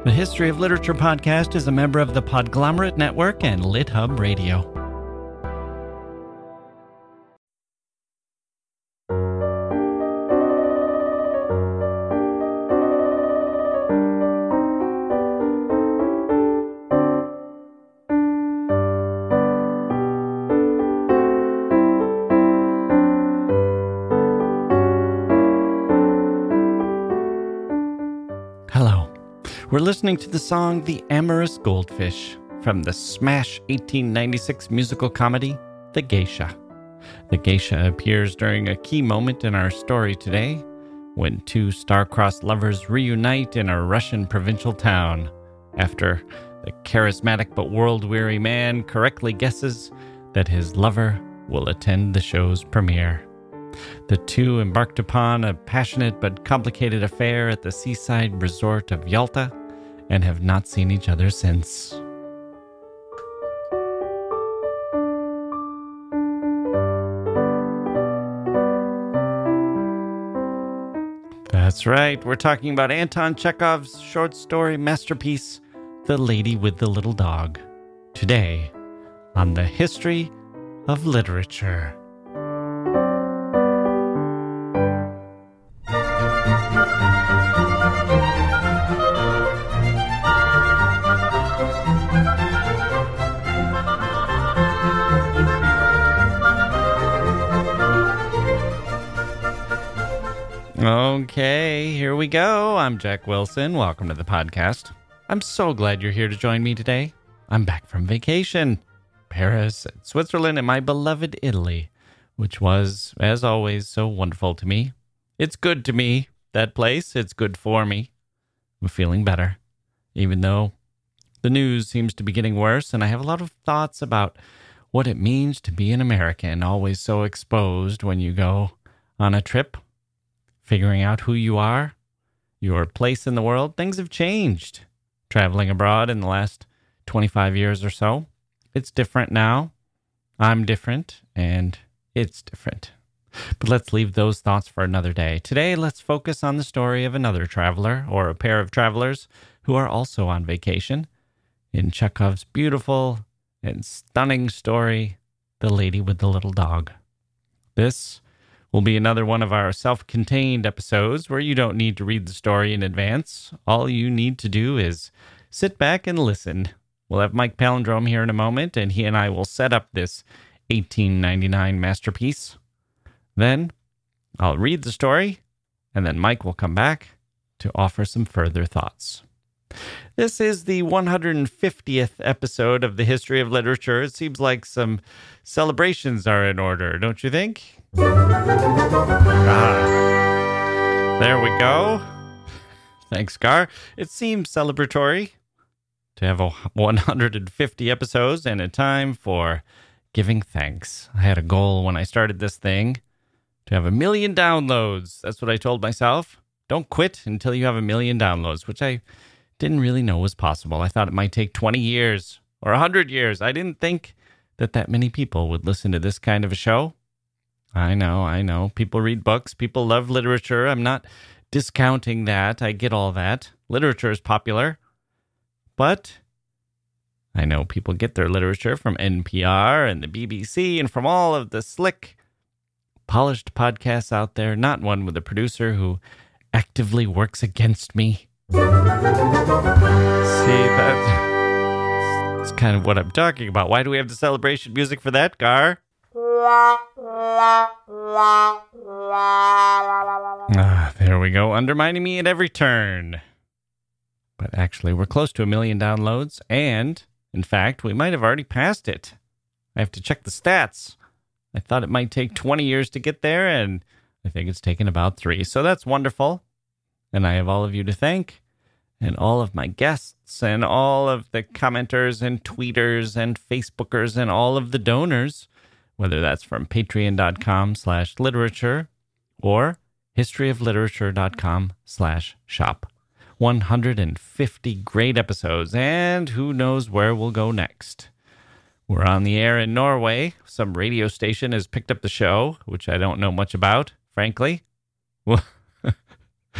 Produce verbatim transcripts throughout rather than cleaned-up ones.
The History of Literature podcast is a member of the Podglomerate Network and LitHub Radio. We're listening to the song The Amorous Goldfish from the smash eighteen ninety-six musical comedy, The Geisha. The Geisha appears during a key moment in our story today, when two star-crossed lovers reunite in a Russian provincial town after the charismatic but world-weary man correctly guesses that his lover will attend the show's premiere. The two embarked upon a passionate but complicated affair at the seaside resort of Yalta, and have not seen each other since. That's right, we're talking about Anton Chekhov's short story masterpiece, The Lady with the Little Dog, today on the History of Literature. Okay, here we go. I'm Jack Wilson. Welcome to the podcast. I'm so glad you're here to join me today. I'm back from vacation. Paris, and Switzerland, and my beloved Italy, which was, as always, so wonderful to me. It's good to me, that place. It's good for me. I'm feeling better, even though the news seems to be getting worse, and I have a lot of thoughts about what it means to be an American, always so exposed when you go on a trip. Figuring out who you are, your place in the world. Things have changed. Traveling abroad in the last twenty-five years or so. It's different now. I'm different, and it's different. But let's leave those thoughts for another day. Today, let's focus on the story of another traveler, or a pair of travelers, who are also on vacation, in Chekhov's beautiful and stunning story, The Lady with the Little Dog. This will be another one of our self-contained episodes where you don't need to read the story in advance. All you need to do is sit back and listen. We'll have Mike Palindrome here in a moment, and he and I will set up this eighteen ninety-nine masterpiece. Then I'll read the story, and then Mike will come back to offer some further thoughts. This is the one hundred fiftieth episode of the History of Literature. It seems like some celebrations are in order, don't you think? Ah, there we go. Thanks, Gar. It seems celebratory to have a one hundred fifty episodes and a time for giving thanks. I had a goal when I started this thing to have a million downloads. That's what I told myself. Don't quit until you have a million downloads, which I didn't really know was possible. I thought it might take twenty years or one hundred years. I didn't think that that many people would listen to this kind of a show. I know, I know. People read books. People love literature. I'm not discounting that. I get all that. Literature is popular. But I know people get their literature from N P R and the B B C and from all of the slick, polished podcasts out there. Not one with a producer who actively works against me. See, that's kind of what I'm talking about. Why do we have the celebration music for that, Gar? Ah, there we go, undermining me at every turn. But actually, we're close to a million downloads, and, in fact, we might have already passed it. I have to check the stats. I thought it might take twenty years to get there, and I think it's taken about three. So that's wonderful. And I have all of you to thank, and all of my guests, and all of the commenters, and tweeters, and Facebookers, and all of the donors, whether that's from patreon.com slash literature or historyofliterature.com slash shop. one hundred fifty great episodes, and who knows where we'll go next. We're on the air in Norway. Some radio station has picked up the show, which I don't know much about, frankly. Well,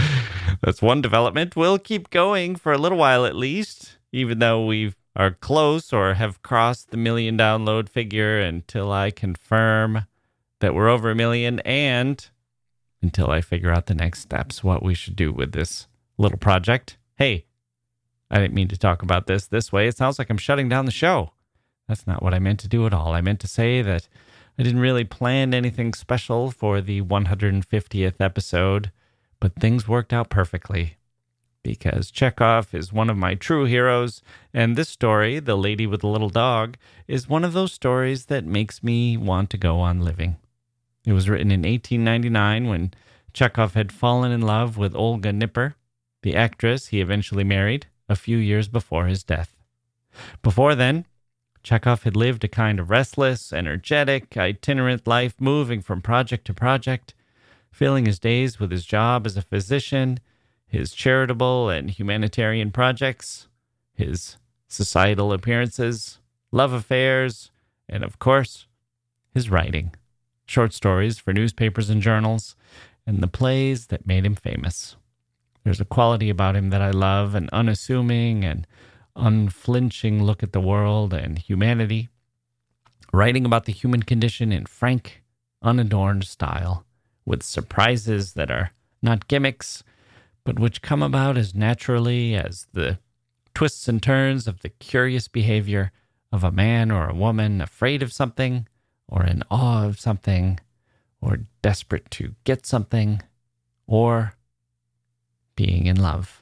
That's one development. We'll keep going for a little while at least, even though we are close or have crossed the million download figure, until I confirm that we're over a million and until I figure out the next steps, what we should do with this little project. Hey, I didn't mean to talk about this this way. It sounds like I'm shutting down the show. That's not what I meant to do at all. I meant to say that I didn't really plan anything special for the one hundred fiftieth episode, but things worked out perfectly because Chekhov is one of my true heroes, and this story, The Lady with the Little Dog, is one of those stories that makes me want to go on living. It was written in eighteen ninety-nine when Chekhov had fallen in love with Olga Nipper, the actress he eventually married a few years before his death. Before then, Chekhov had lived a kind of restless, energetic, itinerant life, moving from project to project, filling his days with his job as a physician, his charitable and humanitarian projects, his societal appearances, love affairs, and of course, his writing. Short stories for newspapers and journals, and the plays that made him famous. There's a quality about him that I love, an unassuming and unflinching look at the world and humanity, writing about the human condition in frank, unadorned style, with surprises that are not gimmicks, but which come about as naturally as the twists and turns of the curious behavior of a man or a woman afraid of something, or in awe of something, or desperate to get something, or being in love.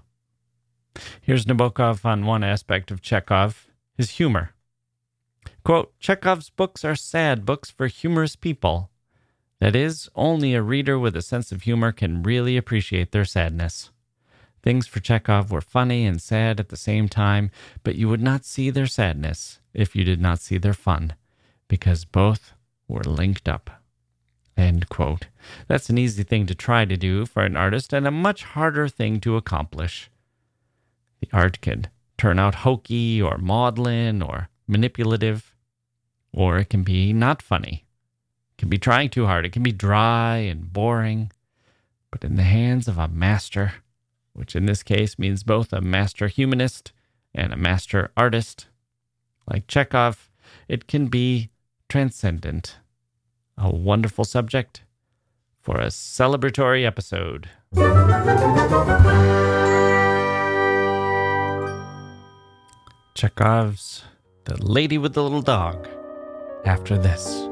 Here's Nabokov on one aspect of Chekhov, his humor. Quote, Chekhov's books are sad books for humorous people. That is, only a reader with a sense of humor can really appreciate their sadness. Things for Chekhov were funny and sad at the same time, but you would not see their sadness if you did not see their fun, because both were linked up. End quote. That's an easy thing to try to do for an artist and a much harder thing to accomplish. The art can turn out hokey or maudlin or manipulative, or it can be not funny. It can be trying too hard. It can be dry and boring. But in the hands of a master, which in this case means both a master humanist and a master artist, like Chekhov, it can be transcendent. A wonderful subject for a celebratory episode. Chekhov's The Lady with the Little Dog, after this.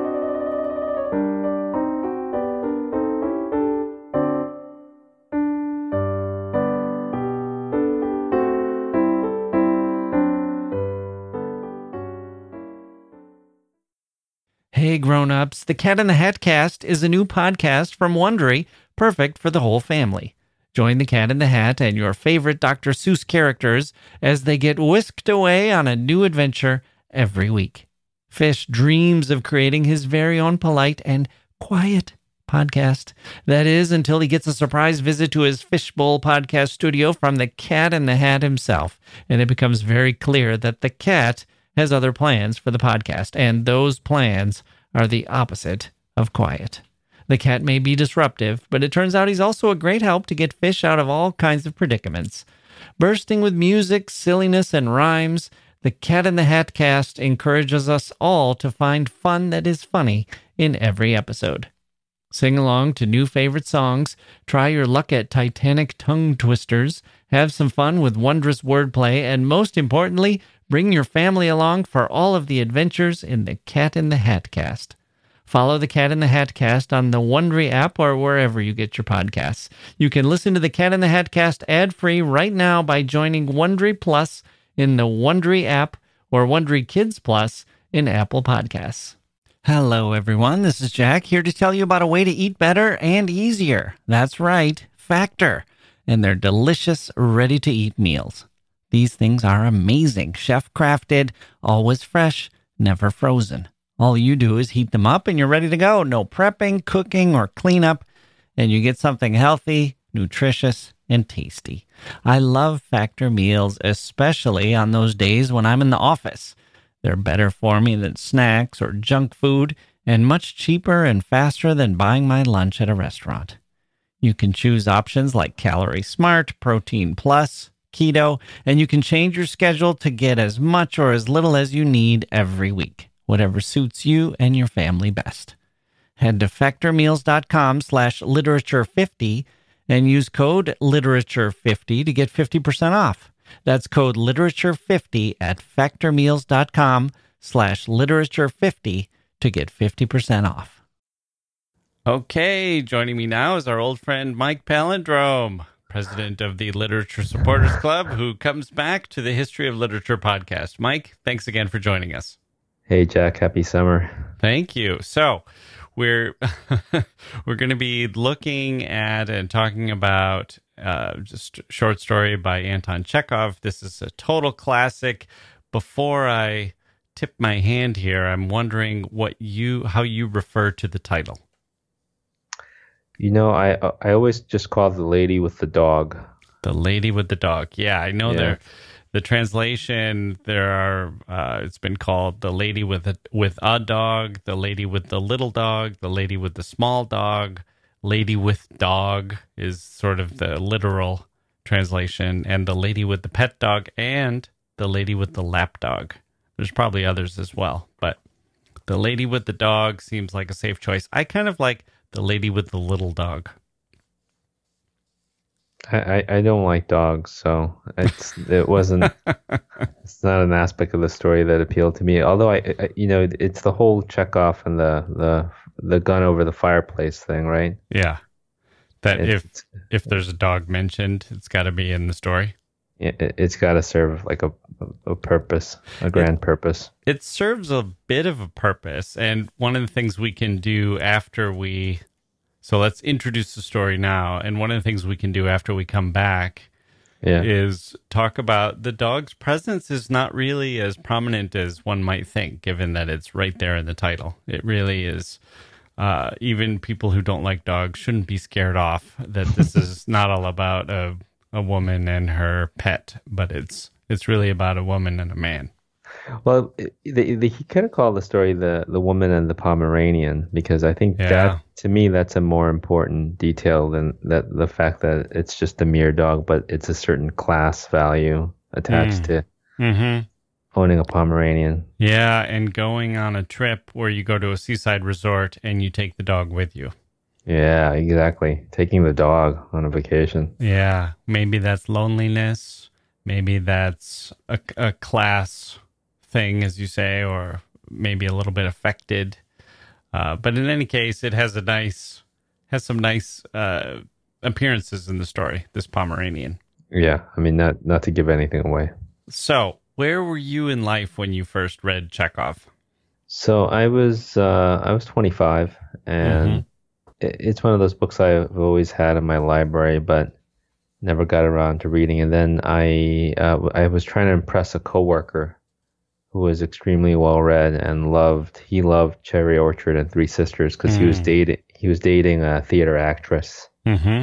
Hey grown-ups, the Cat in the Hat Cast is a new podcast from Wondery, perfect for the whole family. Join the Cat in the Hat and your favorite Doctor Seuss characters as they get whisked away on a new adventure every week. Fish dreams of creating his very own polite and quiet podcast. That is, until he gets a surprise visit to his Fishbowl podcast studio from the Cat in the Hat himself, and it becomes very clear that the cat has other plans for the podcast, and those plans are the opposite of quiet. The cat may be disruptive, but it turns out he's also a great help to get Fish out of all kinds of predicaments. Bursting with music, silliness, and rhymes, the Cat in the Hat Cast encourages us all to find fun that is funny in every episode. Sing along to new favorite songs, try your luck at Titanic tongue twisters, have some fun with wondrous wordplay, and most importantly, bring your family along for all of the adventures in the Cat in the Hat Cast. Follow the Cat in the Hat Cast on the Wondery app or wherever you get your podcasts. You can listen to the Cat in the Hat Cast ad-free right now by joining Wondery Plus in the Wondery app or Wondery Kids Plus in Apple Podcasts. Hello, everyone. This is Jack here to tell you about a way to eat better and easier. That's right, Factor, and their delicious, ready-to-eat meals. These things are amazing, chef-crafted, always fresh, never frozen. All you do is heat them up and you're ready to go. No prepping, cooking, or cleanup, and you get something healthy, nutritious, and tasty. I love Factor meals, especially on those days when I'm in the office. They're better for me than snacks or junk food, and much cheaper and faster than buying my lunch at a restaurant. You can choose options like Calorie Smart, Protein Plus, Keto, and you can change your schedule to get as much or as little as you need every week, whatever suits you and your family best. Head to factormeals.com slash literature fifty and use code literature fifty to get fifty percent off. That's code literature fifty at factormeals.com slash literature fifty to get fifty percent off. Okay, joining me now is our old friend Mike Palindrome, president of the Literature Supporters Club, who comes back to the History of Literature podcast. Mike, thanks again for joining us. Hey, Jack. Happy summer. Thank you. So we're we're going to be looking at and talking about uh, just a short story by Anton Chekhov. This is a total classic. Before I tip my hand here, I'm wondering what you how you refer to the title. You know, I I always just call it The Lady with the Dog. The Lady with the Dog. Yeah, I know Yeah. there. The translation, there are, uh, it's been called The Lady with a, with a Dog, The Lady with the Little Dog, The Lady with the Small Dog, Lady with Dog is sort of the literal translation, and The Lady with the Pet Dog, and The Lady with the Lap Dog. There's probably others as well, but The Lady with the Dog seems like a safe choice. I kind of like The Lady with the Little Dog. I, I, I don't like dogs, so it's it wasn't. It's not an aspect of the story that appealed to me. Although I, I you know, it's the whole Chekhov and the the the gun over the fireplace thing, right? Yeah. That It's, if if there's a dog mentioned, it's got to be in the story. it, it's got to serve like a a purpose, a grand purpose. It serves a bit of a purpose, and one of the things we can do after we so let's introduce the story now, and one of the things we can do after we come back Yeah. is talk about the dog's presence is not really as prominent as one might think, given that it's right there in the title. It really is. Uh, even people who don't like dogs shouldn't be scared off that this is not all about a, a woman and her pet, but it's it's really about a woman and a man. Well, the, the, he could have called the story the the woman and the Pomeranian, because I think Yeah. that, to me, that's a more important detail than that the fact that it's just a mere dog, but it's a certain class value attached Mm. to Mm-hmm. owning a Pomeranian. Yeah, and going on a trip where you go to a seaside resort and you take the dog with you. Yeah, exactly. Taking the dog on a vacation. Yeah, maybe that's loneliness. Maybe that's a, a class thing, as you say, or maybe a little bit affected. Uh, but in any case, it has a nice, has some nice uh, appearances in the story, this Pomeranian. Yeah, I mean, not not to give anything away. So, where were you in life when you first read Chekhov? So I was uh, I was twenty-five, and it, it's one of those books I've always had in my library, but never got around to reading. And then I uh, I was trying to impress a coworker who was extremely well read and loved he loved Cherry Orchard and Three Sisters, because he was Mm. dating he was dating a theater actress, Mm-hmm.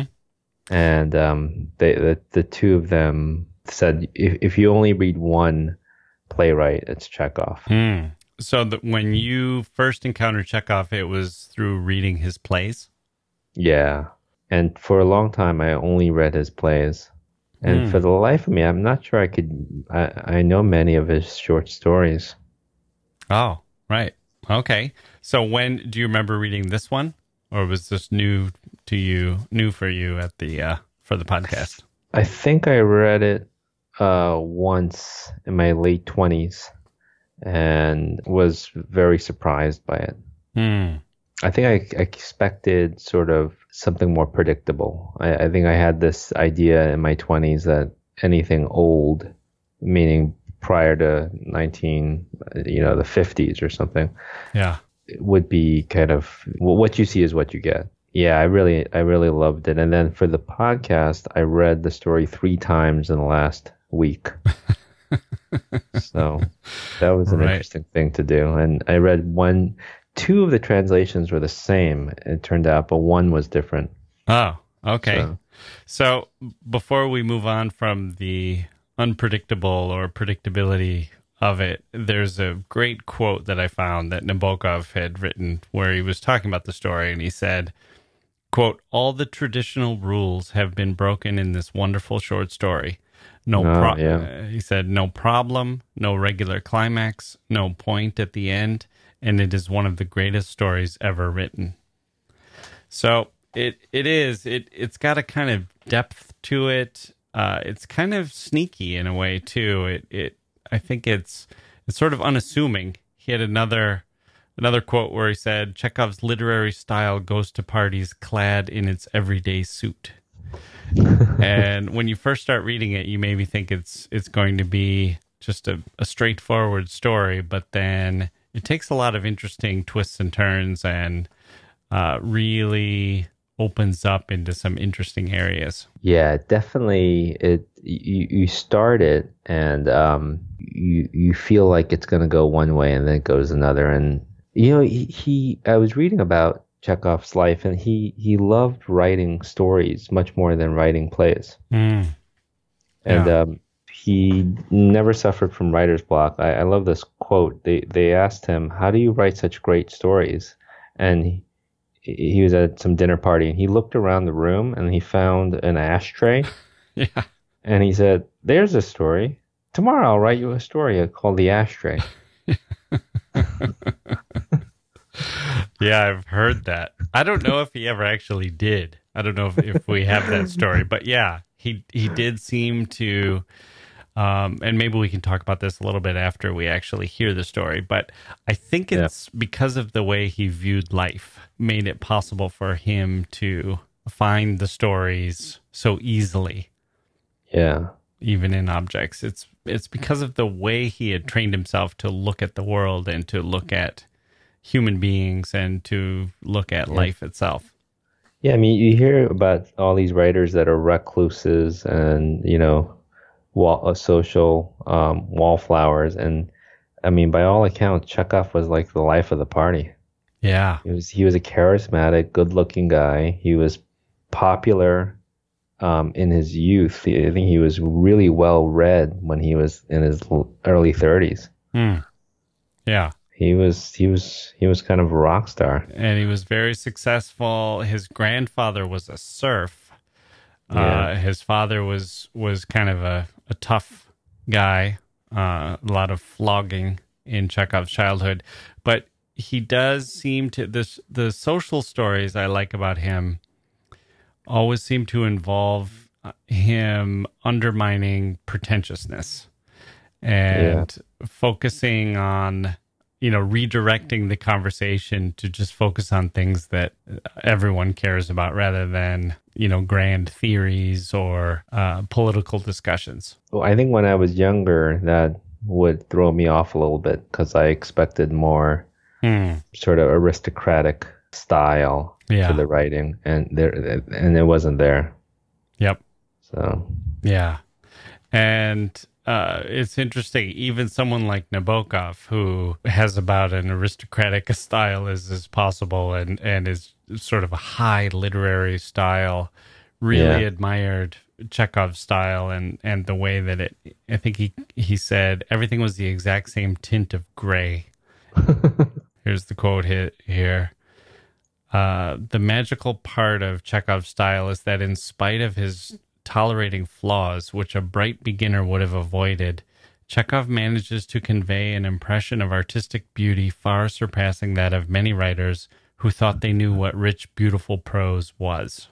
and um, they, the the two of them said, if if you only read one playwright, it's Chekhov. Mm. So that when you first encountered Chekhov, it was through reading his plays? Yeah. And for a long time, I only read his plays. And Hmm. for the life of me, I'm not sure I could. I, I know many of his short stories. Oh, right. Okay. So when do you remember reading this one, or was this new to you, new for you at the uh, for the podcast? I think I read it uh, once in my late twenties and was very surprised by it. Hmm. I think I, I expected sort of something more predictable. I, I think I had this idea in my twenties that anything old, meaning prior to nineteen, you know, the fifties or something, Yeah. would be kind of, well, what you see is what you get. Yeah, I really, I really loved it. And then for the podcast, I read the story three times in the last week. So that was an Right. interesting thing to do. And I read one, two of the translations were the same, it turned out, but one was different. Oh, okay. So- So before we move on from the unpredictable or predictability of it, there's a great quote that I found that Nabokov had written where he was talking about the story, and he said, quote, all the traditional rules have been broken in this wonderful short story. No Oh, pro- yeah. uh, he said, no problem, no regular climax, no point at the end, and it is one of the greatest stories ever written. So it it is. It it's got a kind of depth to it. Uh, it's kind of sneaky in a way too. It it I think it's it's sort of unassuming. He had another another quote where he said, Chekhov's literary style goes to parties clad in its everyday suit. And when you first start reading it, you maybe think it's it's going to be just a, a straightforward story, but then it takes a lot of interesting twists and turns and uh, really opens up into some interesting areas. Yeah, definitely. It you you start it and um you you feel like it's going to go one way and then it goes another. And you know he, he I was reading about Chekhov's life and he he loved writing stories much more than writing plays. Mm. And Yeah. um, he never suffered from writer's block. I, I love this quote. They they asked him, "How do you write such great stories?" And he, he was at some dinner party and he looked around the room and he found an ashtray Yeah. and he said, "There's a story. Tomorrow I'll write you a story called The Ashtray." Yeah, I've heard that. I don't know if he ever actually did. I don't know if, if we have that story, but yeah, he he did seem to, um, and maybe we can talk about this a little bit after we actually hear the story, but I think it's yeah. because of the way he viewed life made it possible for him to find the stories so easily. Yeah. Even in objects. It's it's because of the way he had trained himself to look at the world and to look at human beings and to look at yeah. life itself. Yeah, I mean, you hear about all these writers that are recluses and, you know, wall, uh, social um, wallflowers. And, I mean, by all accounts, Chekhov was like the life of the party. Yeah. He was, he was a charismatic, good-looking guy. He was popular um, in his youth. I think he was really well-read when he was in his early thirties. Mm. Yeah. He was he was he was kind of a rock star, and he was very successful. His grandfather was a serf. Yeah. Uh, his father was was kind of a, a tough guy. Uh, a lot of flogging in Chekhov's childhood, but he does seem to this the social stories I like about him always seem to involve him undermining pretentiousness and yeah. focusing on, you know, redirecting the conversation to just focus on things that everyone cares about rather than, you know, grand theories or uh, political discussions. Well, I think when I was younger, that would throw me off a little bit because I expected more hmm. sort of aristocratic style yeah. to the writing, and there and it wasn't there. Yep. So yeah, and. Uh, it's interesting, even someone like Nabokov, who has about an aristocratic style as is possible and, and is sort of a high literary style, really yeah. admired Chekhov's style and, and the way that it, I think he, he said, everything was the exact same tint of gray. Here's the quote hit here. Uh, the magical part of Chekhov's style is that in spite of his tolerating flaws, which a bright beginner would have avoided, Chekhov manages to convey an impression of artistic beauty far surpassing that of many writers who thought they knew what rich, beautiful prose was.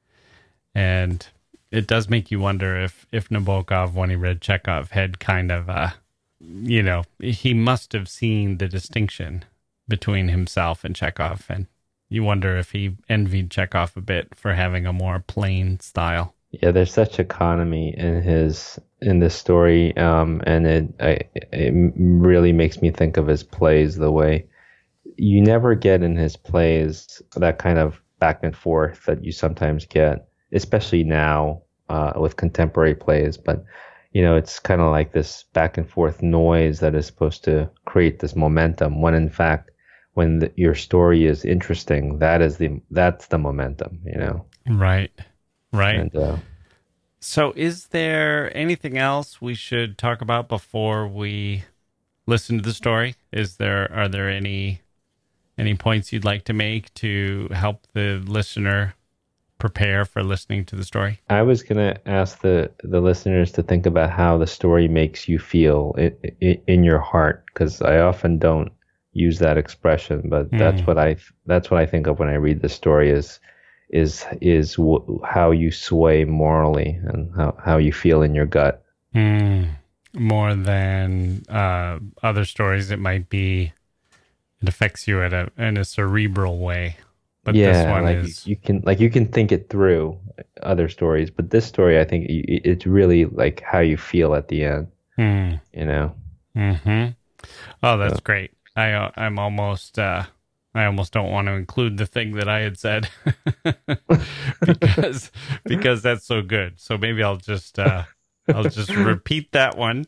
And it does make you wonder if, if Nabokov, when he read Chekhov, had kind of, uh, you know, he must have seen the distinction between himself and Chekhov, and you wonder if he envied Chekhov a bit for having a more plain style. Yeah, there's such economy in his in this story, um, and it I, it really makes me think of his plays. The way you never get in his plays that kind of back and forth that you sometimes get, especially now uh, with contemporary plays. But you know, it's kind of like this back and forth noise that is supposed to create this momentum. When in fact, when the, your story is interesting, that is the that's the momentum. You know, right. Right. And, uh, so is there anything else we should talk about before we listen to the story? Is there, are there any, any points you'd like to make to help the listener prepare for listening to the story? I was going to ask the, the listeners to think about how the story makes you feel in, in, in your heart, because I often don't use that expression, but mm. that's what I that's what I think of when I read the story is is is w- how you sway morally and how, how you feel in your gut. Mm. More than uh, other stories, it might be it affects you at a in a cerebral way. But yeah, this one like is you can like you can think it through other stories, but this story, I think it's really like how you feel at the end. Mm. You know. Mm-hmm. Oh, that's so. Great. I uh, I'm almost uh, I almost don't want to include the thing that I had said because because that's so good. So maybe I'll just uh, I'll just repeat that one.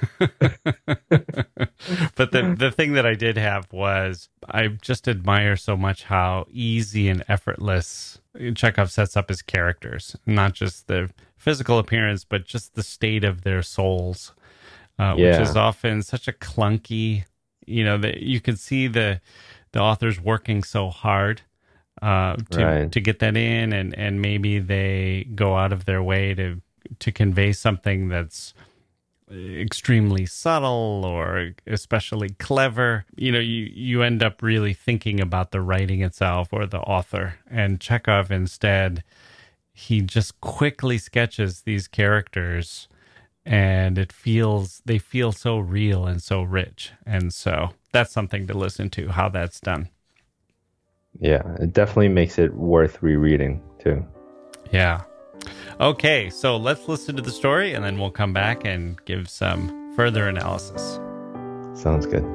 But the the thing that I did have was I just admire so much how easy and effortless Chekhov sets up his characters, not just the physical appearance, but just the state of their souls, uh, yeah. which is often such a clunky. You know, that you can see the the authors working so hard uh, to right. to get that in, and, and maybe they go out of their way to to convey something that's extremely subtle or especially clever. You know, you, you end up really thinking about the writing itself or the author. And Chekhov, instead, he just quickly sketches these characters, and it feels they feel so real and so rich. And so that's something to listen to, how that's done. Yeah, it definitely makes it worth rereading too. Yeah. Okay, so let's listen to the story, and then we'll come back and give some further analysis. Sounds good.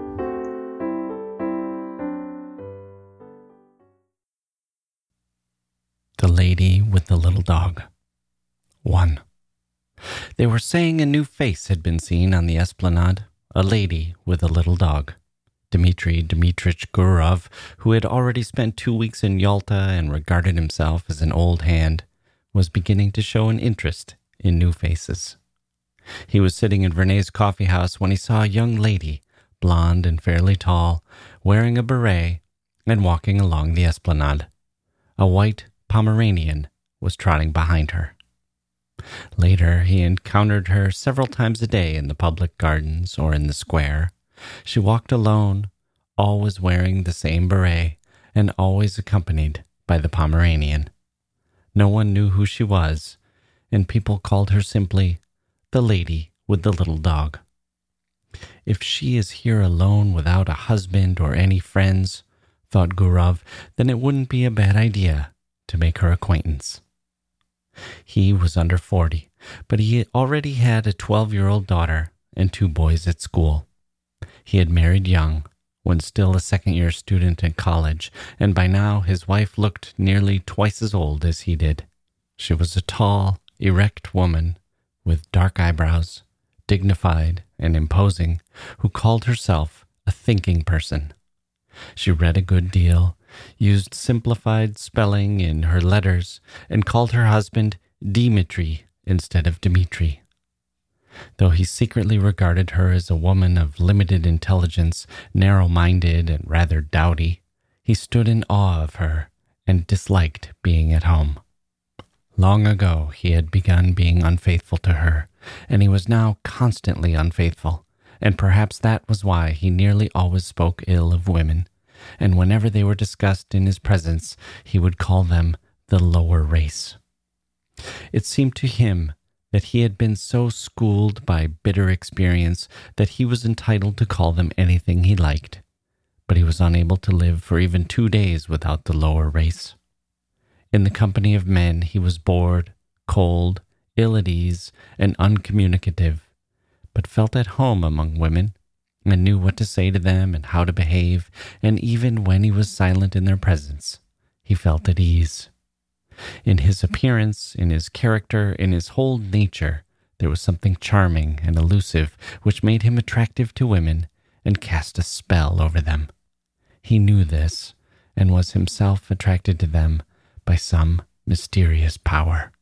The Lady with the Little Dog. One. They were saying a new face had been seen on the esplanade, a lady with a little dog. Dmitry Dmitrich Gurov, who had already spent two weeks in Yalta and regarded himself as an old hand, was beginning to show an interest in new faces. He was sitting in Vernet's coffee house when he saw a young lady, blonde and fairly tall, wearing a beret and walking along the esplanade. A white Pomeranian was trotting behind her. Later, he encountered her several times a day in the public gardens or in the square. She walked alone, always wearing the same beret, and always accompanied by the Pomeranian. No one knew who she was, and people called her simply the Lady with the Little Dog. If she is here alone without a husband or any friends, thought Gurov, then it wouldn't be a bad idea to make her acquaintance. He was under forty, but he already had a twelve-year-old daughter and two boys at school. He had married young, when still a second-year student in college, and by now his wife looked nearly twice as old as he did. She was a tall, erect woman with dark eyebrows, dignified and imposing, who called herself a thinking person. She read a good deal, used simplified spelling in her letters, and called her husband Dimitri instead of Dmitri. Though he secretly regarded her as a woman of limited intelligence, narrow-minded and rather dowdy, he stood in awe of her and disliked being at home. Long ago he had begun being unfaithful to her, and he was now constantly unfaithful, and perhaps that was why he nearly always spoke ill of women, and whenever they were discussed in his presence, he would call them the lower race. It seemed to him that he had been so schooled by bitter experience that he was entitled to call them anything he liked, but he was unable to live for even two days without the lower race. In the company of men, he was bored, cold, ill at ease, and uncommunicative, but felt at home among women, and knew what to say to them and how to behave, and even when he was silent in their presence, he felt at ease. In his appearance, in his character, in his whole nature, there was something charming and elusive which made him attractive to women and cast a spell over them. He knew this, and was himself attracted to them by some mysterious power.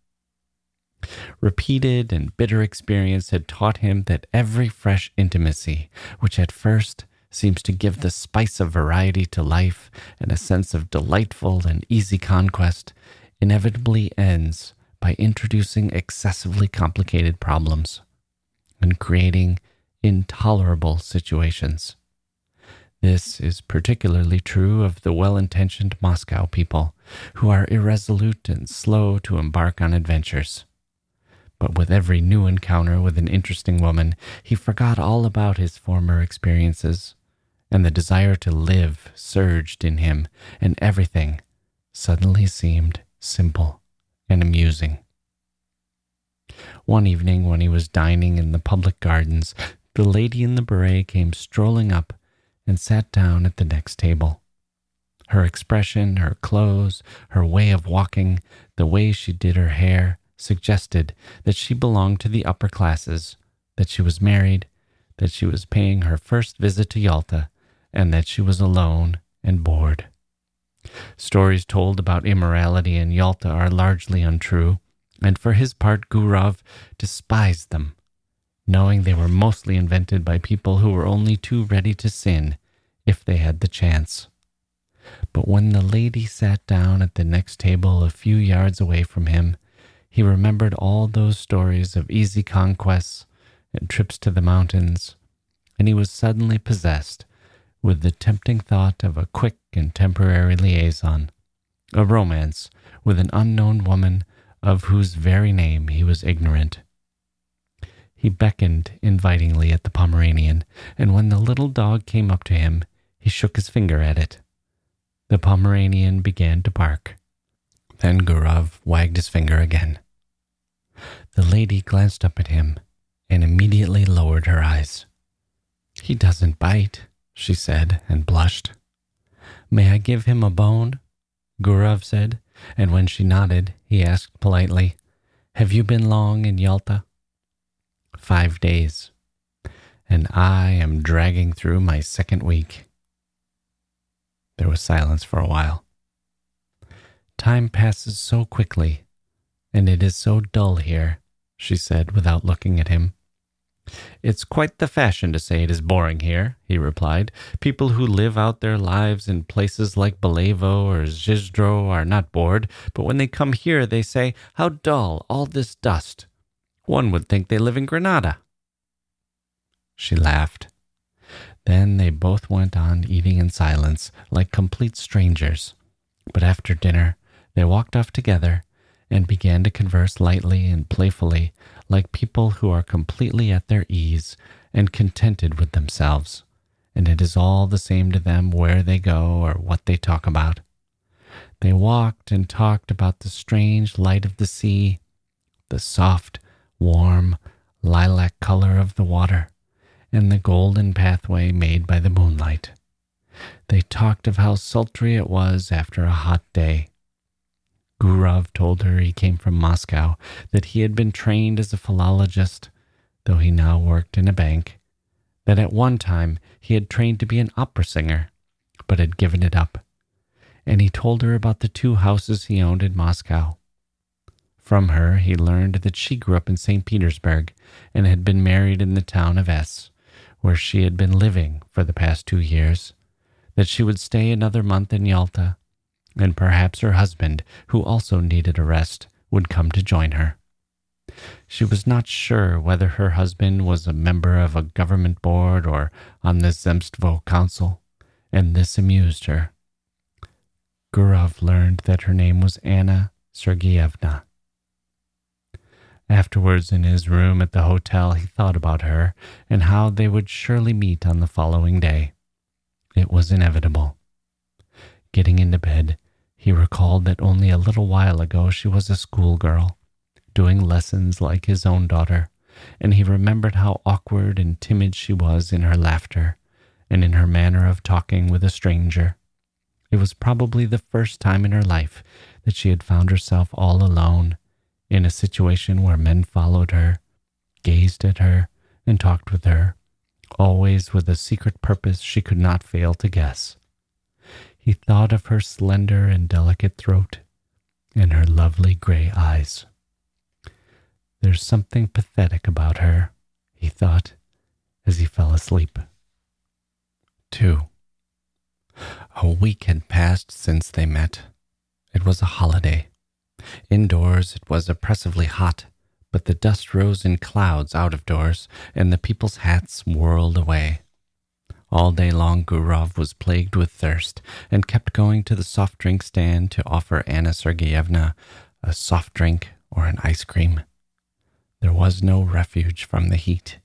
Repeated and bitter experience had taught him that every fresh intimacy, which at first seems to give the spice of variety to life and a sense of delightful and easy conquest, inevitably ends by introducing excessively complicated problems and creating intolerable situations. This is particularly true of the well-intentioned Moscow people, who are irresolute and slow to embark on adventures. But with every new encounter with an interesting woman, he forgot all about his former experiences, and the desire to live surged in him, and everything suddenly seemed simple and amusing. One evening when he was dining in the public gardens, the lady in the beret came strolling up and sat down at the next table. Her expression, her clothes, her way of walking, the way she did her hair, suggested that she belonged to the upper classes, that she was married, that she was paying her first visit to Yalta, and that she was alone and bored. Stories told about immorality in Yalta are largely untrue, and for his part Gurov despised them, knowing they were mostly invented by people who were only too ready to sin if they had the chance. But when the lady sat down at the next table a few yards away from him, he remembered all those stories of easy conquests and trips to the mountains, and he was suddenly possessed with the tempting thought of a quick and temporary liaison, a romance with an unknown woman of whose very name he was ignorant. He beckoned invitingly at the Pomeranian, and when the little dog came up to him, he shook his finger at it. The Pomeranian began to bark. Then Gurov wagged his finger again. The lady glanced up at him and immediately lowered her eyes. "He doesn't bite," she said, and blushed. "May I give him a bone?" Gurov said, and when she nodded, he asked politely, "Have you been long in Yalta?" "Five days, and I am dragging through my second week." There was silence for a while. "Time passes so quickly, and it is so dull here," she said without looking at him. "It's quite the fashion to say it is boring here," he replied. "People who live out their lives in places like Belevo or Zhizdro are not bored, but when they come here they say, 'How dull, all this dust. One would think they live in Granada.'" She laughed. Then they both went on eating in silence, like complete strangers. But after dinner, they walked off together and began to converse lightly and playfully, like people who are completely at their ease and contented with themselves, and it is all the same to them where they go or what they talk about. They walked and talked about the strange light of the sea, the soft, warm, lilac color of the water, and the golden pathway made by the moonlight. They talked of how sultry it was after a hot day. Gurov told her he came from Moscow, that he had been trained as a philologist, though he now worked in a bank, that at one time he had trained to be an opera singer, but had given it up, and he told her about the two houses he owned in Moscow. From her he learned that she grew up in Saint Petersburg and had been married in the town of S, where she had been living for the past two years, that she would stay another month in Yalta, and perhaps her husband, who also needed a rest, would come to join her. She was not sure whether her husband was a member of a government board or on the Zemstvo council, and this amused her. Gurov learned that her name was Anna Sergeyevna. Afterwards, in his room at the hotel, he thought about her and how they would surely meet on the following day. It was inevitable. Getting into bed, he recalled that only a little while ago she was a schoolgirl, doing lessons like his own daughter, and he remembered how awkward and timid she was in her laughter and in her manner of talking with a stranger. It was probably the first time in her life that she had found herself all alone, in a situation where men followed her, gazed at her, and talked with her, always with a secret purpose she could not fail to guess. He thought of her slender and delicate throat, and her lovely gray eyes. "There's something pathetic about her," he thought, as he fell asleep. Two. A week had passed since they met. It was a holiday. Indoors it was oppressively hot, but the dust rose in clouds out of doors, and the people's hats whirled away. All day long Gurov was plagued with thirst, and kept going to the soft drink stand to offer Anna Sergeyevna a soft drink or an ice cream. There was no refuge from the heat.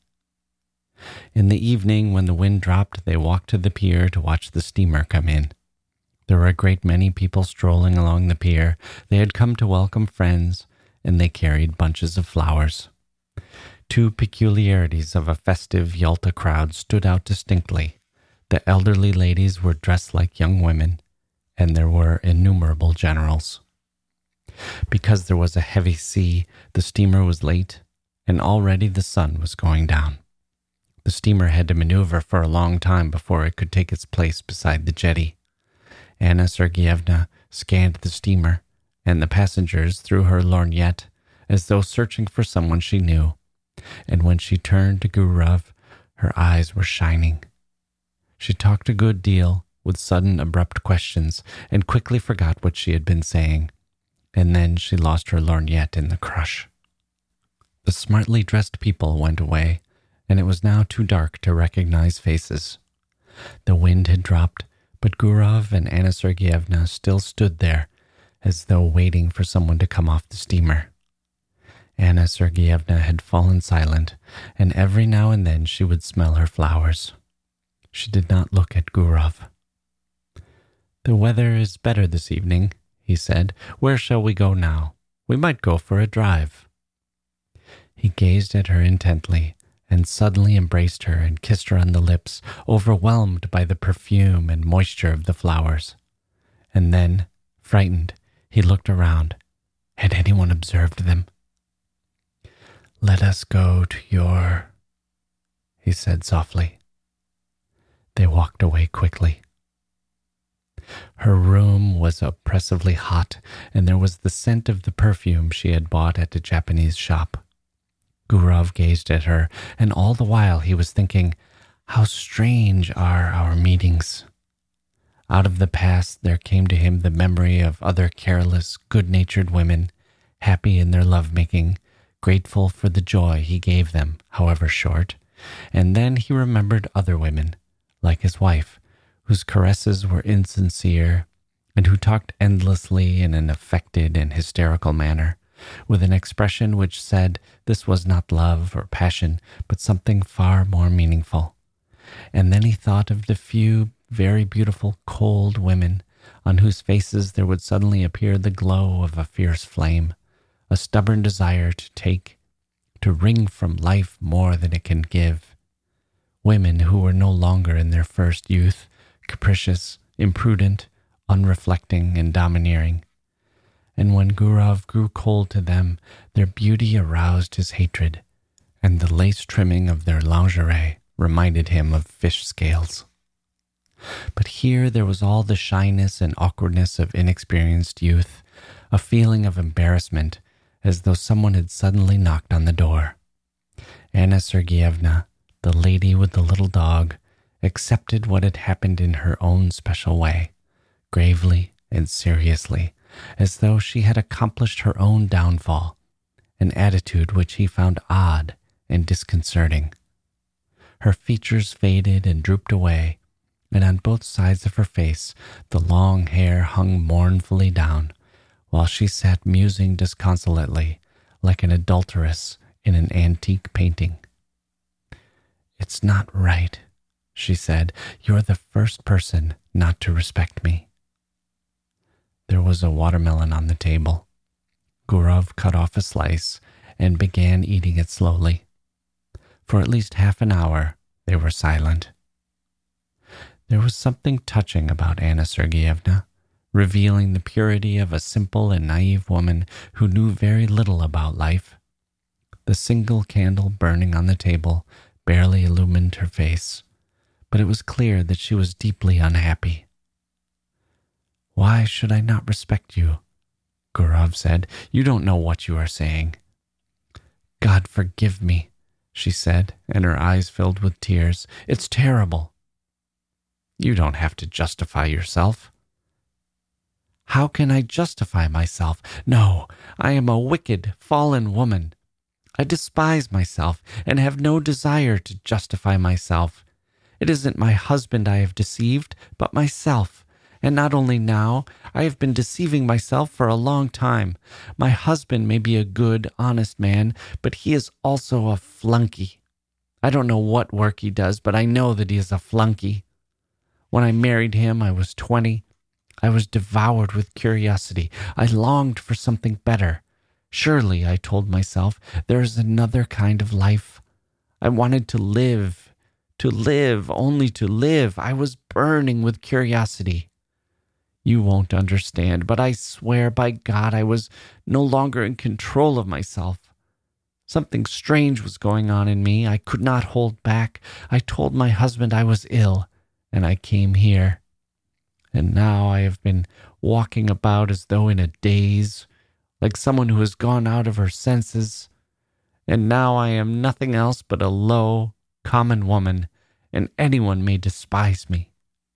In the evening, when the wind dropped, they walked to the pier to watch the steamer come in. There were a great many people strolling along the pier. They had come to welcome friends, and they carried bunches of flowers. Two peculiarities of a festive Yalta crowd stood out distinctly. The elderly ladies were dressed like young women, and there were innumerable generals. Because there was a heavy sea, the steamer was late, and already the sun was going down. The steamer had to maneuver for a long time before it could take its place beside the jetty. Anna Sergeyevna scanned the steamer and the passengers through her lorgnette as though searching for someone she knew, and when she turned to Gurov, her eyes were shining. She talked a good deal with sudden abrupt questions and quickly forgot what she had been saying, and then she lost her lorgnette in the crush. The smartly dressed people went away, and it was now too dark to recognize faces. The wind had dropped, but Gurov and Anna Sergeyevna still stood there, as though waiting for someone to come off the steamer. Anna Sergeyevna had fallen silent, and every now and then she would smell her flowers. She did not look at Gurov. "The weather is better this evening," he said. "Where shall we go now? We might go for a drive." He gazed at her intently, and suddenly embraced her and kissed her on the lips, overwhelmed by the perfume and moisture of the flowers. And then, frightened, he looked around. Had anyone observed them? "Let us go to your," he said softly. They walked away quickly. Her room was oppressively hot, and there was the scent of the perfume she had bought at a Japanese shop. Gurov gazed at her, and all the while he was thinking, how strange are our meetings. Out of the past there came to him the memory of other careless, good-natured women, happy in their lovemaking, grateful for the joy he gave them, however short, and then he remembered other women, like his wife, whose caresses were insincere, and who talked endlessly in an affected and hysterical manner, with an expression which said this was not love or passion, but something far more meaningful. And then he thought of the few very beautiful cold women on whose faces there would suddenly appear the glow of a fierce flame, a stubborn desire to take, to wring from life more than it can give. Women who were no longer in their first youth, capricious, imprudent, unreflecting, and domineering. And when Gurov grew cold to them, their beauty aroused his hatred, and the lace trimming of their lingerie reminded him of fish scales. But here there was all the shyness and awkwardness of inexperienced youth, a feeling of embarrassment, as though someone had suddenly knocked on the door. Anna Sergeyevna, the lady with the little dog, accepted what had happened in her own special way, gravely and seriously, as though she had accomplished her own downfall, an attitude which he found odd and disconcerting. Her features faded and drooped away, and on both sides of her face the long hair hung mournfully down, while she sat musing disconsolately, like an adulteress in an antique painting. "It's not right," she said. "You're the first person not to respect me." There was a watermelon on the table. Gurov cut off a slice and began eating it slowly. For at least half an hour they were silent. There was something touching about Anna Sergeyevna, revealing the purity of a simple and naive woman who knew very little about life. The single candle burning on the table barely illumined her face, but it was clear that she was deeply unhappy. "Why should I not respect you?" Gurov said. "You don't know what you are saying." "God forgive me," she said, and her eyes filled with tears. "It's terrible." "You don't have to justify yourself." How can I justify myself? No, I am a wicked, fallen woman. I despise myself and have no desire to justify myself. It isn't my husband I have deceived, but myself. And not only now, I have been deceiving myself for a long time. My husband may be a good, honest man, but he is also a flunky. I don't know what work he does, but I know that he is a flunky. When I married him, I was twenty. I was devoured with curiosity. I longed for something better. Surely, I told myself, there is another kind of life. I wanted to live, to live, only to live. I was burning with curiosity. You won't understand, but I swear by God I was no longer in control of myself. Something strange was going on in me. I could not hold back. I told my husband I was ill, and I came here. And now I have been walking about as though in a daze, like someone who has gone out of her senses. And now I am nothing else but a low, common woman, and anyone may despise me.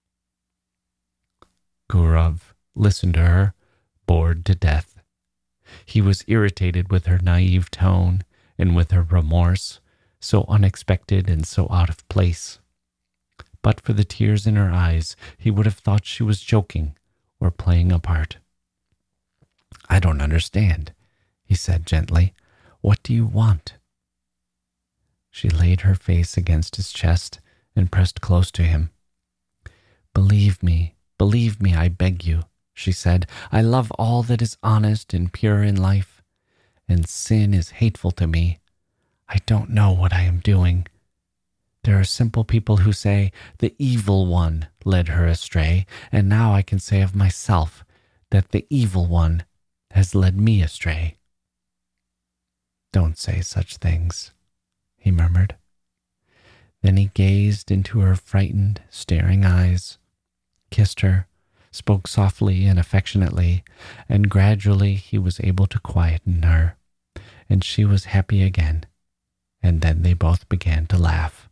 Gaurav listened to her, bored to death. He was irritated with her naive tone and with her remorse, so unexpected and so out of place. But for the tears in her eyes, he would have thought she was joking or playing a part. I don't understand, he said gently. What do you want? She laid her face against his chest and pressed close to him. Believe me, believe me, I beg you, she said. I love all that is honest and pure in life, and sin is hateful to me. I don't know what I am doing. There are simple people who say, the evil one led her astray, and now I can say of myself that the evil one has led me astray. Don't say such things, he murmured. Then he gazed into her frightened, staring eyes, kissed her, spoke softly and affectionately, and gradually he was able to quieten her, and she was happy again, and then they both began to laugh.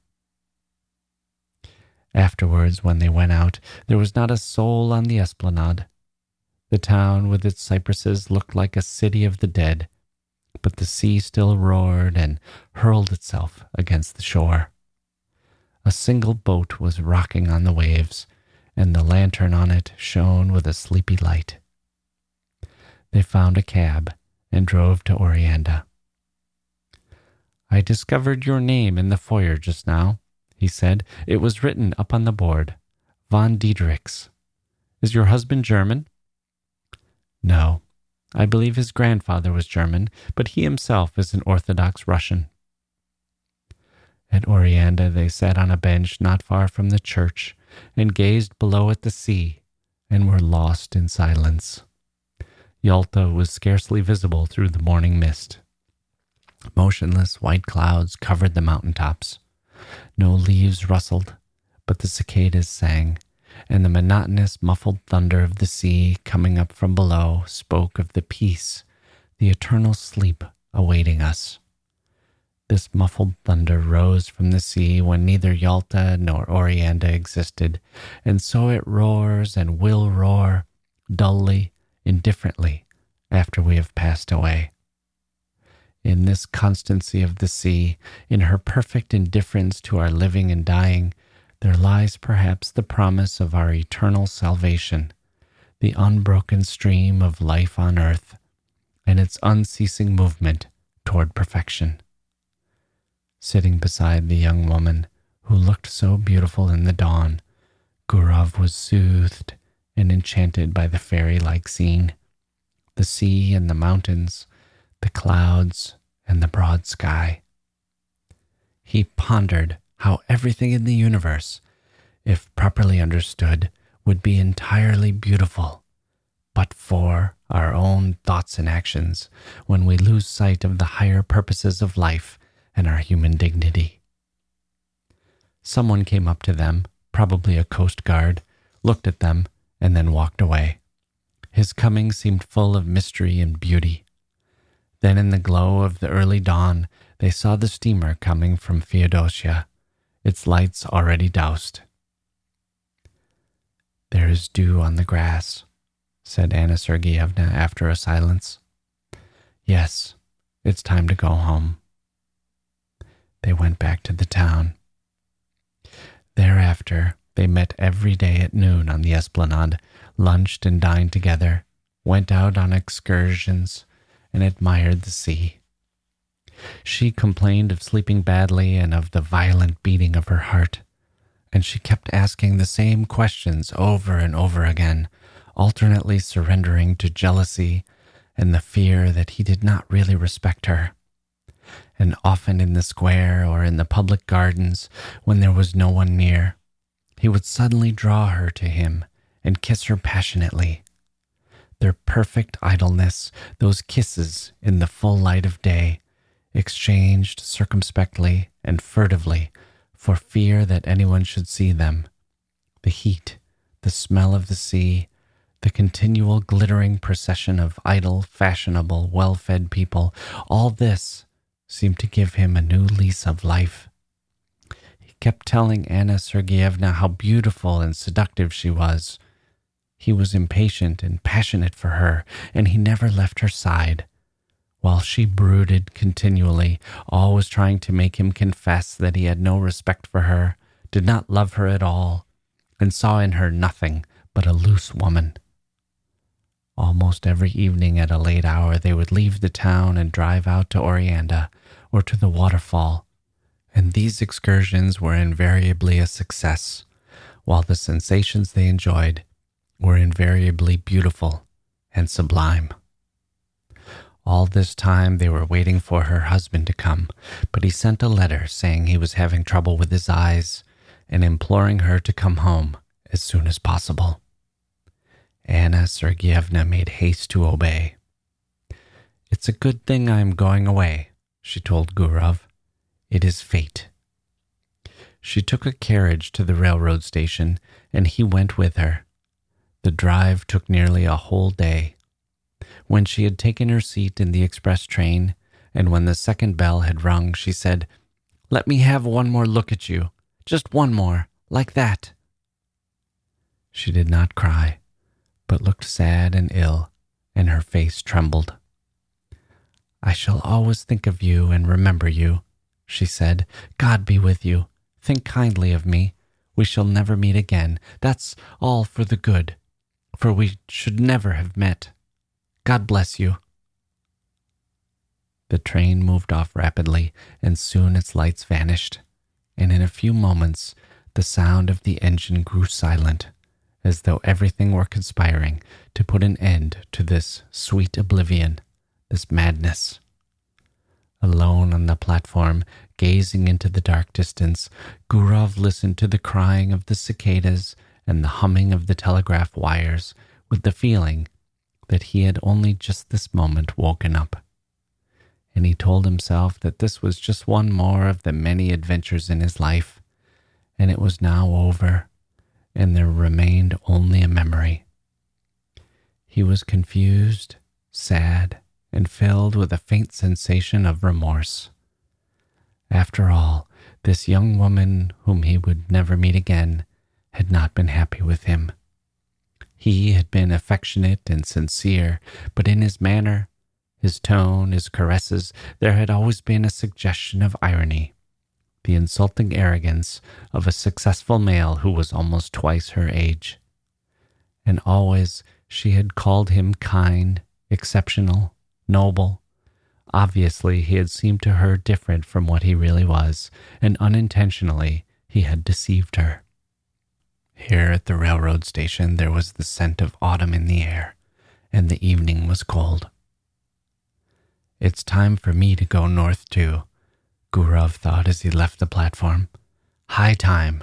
Afterwards, when they went out, there was not a soul on the esplanade. The town with its cypresses looked like a city of the dead, but the sea still roared and hurled itself against the shore. A single boat was rocking on the waves, and the lantern on it shone with a sleepy light. They found a cab and drove to Oreanda. I discovered your name in the foyer just now, he said. It was written up on the board, Von Diederichs. Is your husband German? No, I believe his grandfather was German, but he himself is an Orthodox Russian. At Oreanda they sat on a bench not far from the church and gazed below at the sea and were lost in silence. Yalta was scarcely visible through the morning mist. Motionless white clouds covered the mountaintops. No leaves rustled, but the cicadas sang, and the monotonous muffled thunder of the sea coming up from below spoke of the peace, the eternal sleep awaiting us. This muffled thunder rose from the sea when neither Yalta nor Oreanda existed, and so it roars and will roar, dully, indifferently, after we have passed away. In this constancy of the sea, in her perfect indifference to our living and dying, there lies perhaps the promise of our eternal salvation, the unbroken stream of life on earth, and its unceasing movement toward perfection. Sitting beside the young woman who looked so beautiful in the dawn, Gaurav was soothed and enchanted by the fairy-like scene, the sea and the mountains, the clouds and the broad sky. He pondered how everything in the universe, if properly understood, would be entirely beautiful, but for our own thoughts and actions, when we lose sight of the higher purposes of life and our human dignity. Someone came up to them, probably a coast guard, looked at them, and then walked away. His coming seemed full of mystery and beauty. Then in the glow of the early dawn, they saw the steamer coming from Feodosia, its lights already doused. There is dew on the grass, said Anna Sergeyevna after a silence. Yes, it's time to go home. They went back to the town. Thereafter, they met every day at noon on the esplanade, lunched and dined together, went out on excursions, and admired the sea. She complained of sleeping badly and of the violent beating of her heart, and she kept asking the same questions over and over again, alternately surrendering to jealousy and the fear that he did not really respect her. And often in the square or in the public gardens, when there was no one near, he would suddenly draw her to him and kiss her passionately. Their perfect idleness, those kisses in the full light of day, exchanged circumspectly and furtively for fear that anyone should see them. The heat, the smell of the sea, the continual glittering procession of idle, fashionable, well-fed people, all this seemed to give him a new lease of life. He kept telling Anna Sergeyevna how beautiful and seductive she was. He was impatient and passionate for her, and he never left her side, while she brooded continually, always trying to make him confess that he had no respect for her, did not love her at all, and saw in her nothing but a loose woman. Almost every evening at a late hour they would leave the town and drive out to Oreanda or to the waterfall, and these excursions were invariably a success, while the sensations they enjoyed were invariably beautiful and sublime. All this time they were waiting for her husband to come, but he sent a letter saying he was having trouble with his eyes and imploring her to come home as soon as possible. Anna Sergeyevna made haste to obey. "It's a good thing I am going away," she told Gurov. "It is fate." She took a carriage to the railroad station, and he went with her. The drive took nearly a whole day. When she had taken her seat in the express train, and when the second bell had rung, she said, "Let me have one more look at you. Just one more, like that." She did not cry, but looked sad and ill, and her face trembled. "I shall always think of you and remember you," she said. "God be with you. Think kindly of me. We shall never meet again. That's all for the good, for we should never have met. God bless you." The train moved off rapidly, and soon its lights vanished, and in a few moments the sound of the engine grew silent, as though everything were conspiring to put an end to this sweet oblivion, this madness. Alone on the platform, gazing into the dark distance, Gurov listened to the crying of the cicadas and the humming of the telegraph wires with the feeling that he had only just this moment woken up. And he told himself that this was just one more of the many adventures in his life, and it was now over, and there remained only a memory. He was confused, sad, and filled with a faint sensation of remorse. After all, this young woman whom he would never meet again had not been happy with him. He had been affectionate and sincere, but in his manner, his tone, his caresses, there had always been a suggestion of irony, the insulting arrogance of a successful male who was almost twice her age. And always she had called him kind, exceptional, noble. Obviously, he had seemed to her different from what he really was, and unintentionally he had deceived her. Here at the railroad station there was the scent of autumn in the air, and the evening was cold. "It's time for me to go north too," Gurov thought as he left the platform. "High time."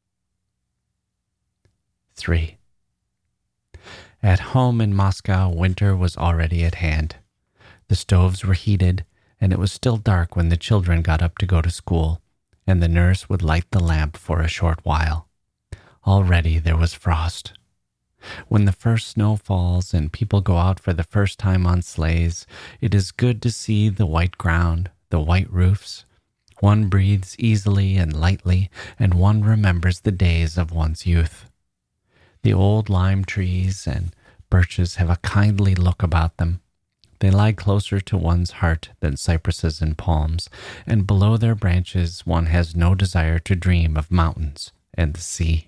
Three. At home in Moscow, winter was already at hand. The stoves were heated, and it was still dark when the children got up to go to school, and the nurse would light the lamp for a short while. Already there was frost. When the first snow falls and people go out for the first time on sleighs, it is good to see the white ground, the white roofs. One breathes easily and lightly, and one remembers the days of one's youth. The old lime trees and birches have a kindly look about them. They lie closer to one's heart than cypresses and palms, and below their branches one has no desire to dream of mountains and the sea.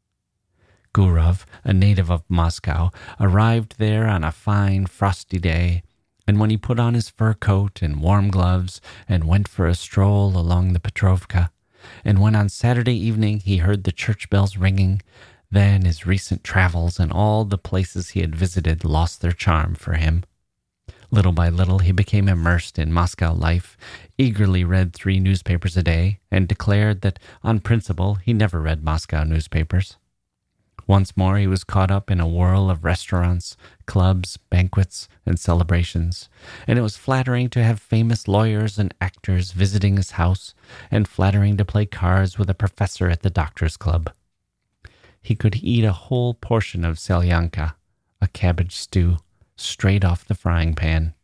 Gurov, a native of Moscow, arrived there on a fine, frosty day, and when he put on his fur coat and warm gloves and went for a stroll along the Petrovka, and when on Saturday evening he heard the church bells ringing, then his recent travels and all the places he had visited lost their charm for him. Little by little he became immersed in Moscow life, eagerly read three newspapers a day, and declared that on principle he never read Moscow newspapers. Once more he was caught up in a whirl of restaurants, clubs, banquets, and celebrations, and it was flattering to have famous lawyers and actors visiting his house, and flattering to play cards with a professor at the doctor's club. He could eat a whole portion of selyanka, a cabbage stew, straight off the frying pan.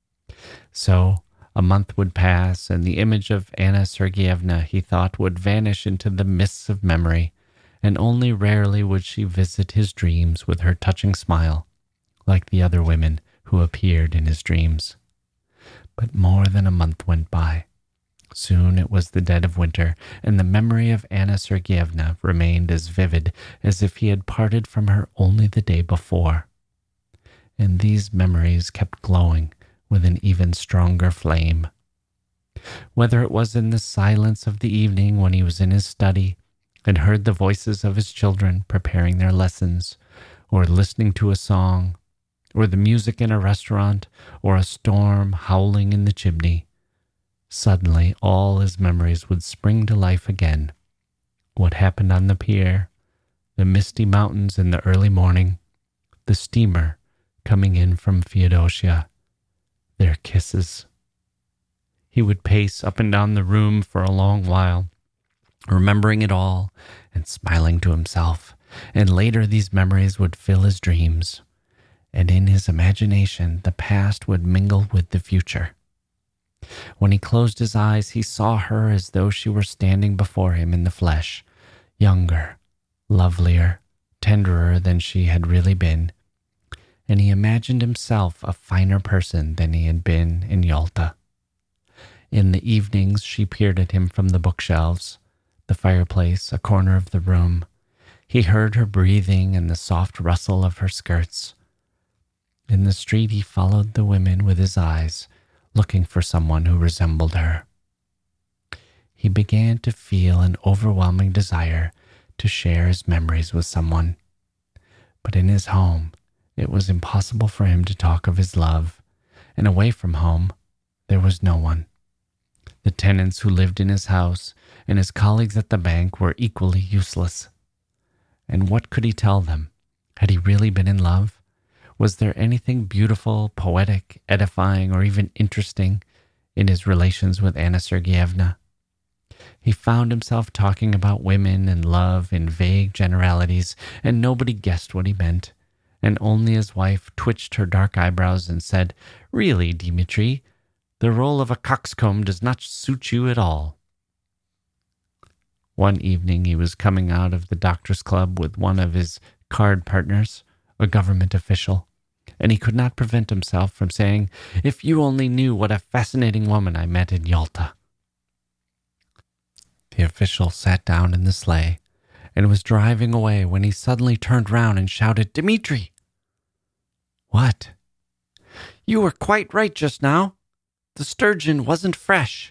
So a month would pass, and the image of Anna Sergeyevna, he thought, would vanish into the mists of memory, and only rarely would she visit his dreams with her touching smile, like the other women who appeared in his dreams. But more than a month went by. Soon it was the dead of winter, and the memory of Anna Sergeyevna remained as vivid as if he had parted from her only the day before. And these memories kept glowing with an even stronger flame. Whether it was in the silence of the evening when he was in his study and heard the voices of his children preparing their lessons, or listening to a song, or the music in a restaurant, or a storm howling in the chimney, suddenly all his memories would spring to life again. What happened on the pier, the misty mountains in the early morning, the steamer coming in from Feodosia, their kisses. He would pace up and down the room for a long while, remembering it all and smiling to himself, and later these memories would fill his dreams, and in his imagination the past would mingle with the future. When he closed his eyes, he saw her as though she were standing before him in the flesh, younger, lovelier, tenderer than she had really been, and he imagined himself a finer person than he had been in Yalta. In the evenings she peered at him from the bookshelves, the fireplace, a corner of the room. He heard her breathing and the soft rustle of her skirts. In the street he followed the women with his eyes, looking for someone who resembled her. He began to feel an overwhelming desire to share his memories with someone. But in his home, it was impossible for him to talk of his love, and away from home, there was no one. The tenants who lived in his house and his colleagues at the bank were equally useless. And what could he tell them? Had he really been in love? Was there anything beautiful, poetic, edifying, or even interesting in his relations with Anna Sergeyevna? He found himself talking about women and love in vague generalities, and nobody guessed what he meant. And only his wife twitched her dark eyebrows and said, "Really, Dmitri, the role of a coxcomb does not suit you at all." One evening he was coming out of the doctor's club with one of his card partners, a government official, and he could not prevent himself from saying, "If you only knew what a fascinating woman I met in Yalta." The official sat down in the sleigh and was driving away when he suddenly turned round and shouted, "Dmitri!" "What?" "You were quite right just now. The sturgeon wasn't fresh."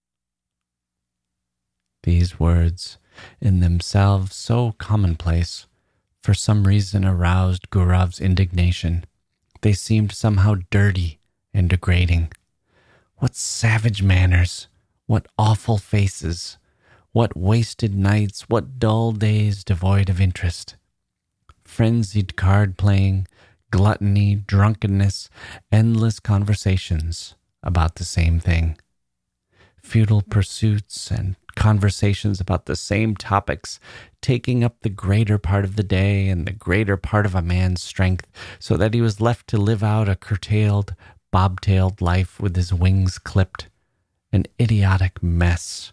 These words, in themselves so commonplace, for some reason aroused Gurov's indignation. They seemed somehow dirty and degrading. What savage manners! What awful faces! What wasted nights, what dull days devoid of interest. Frenzied card-playing, gluttony, drunkenness, endless conversations about the same thing. Futile pursuits and conversations about the same topics, taking up the greater part of the day and the greater part of a man's strength, so that he was left to live out a curtailed, bobtailed life with his wings clipped. An idiotic mess.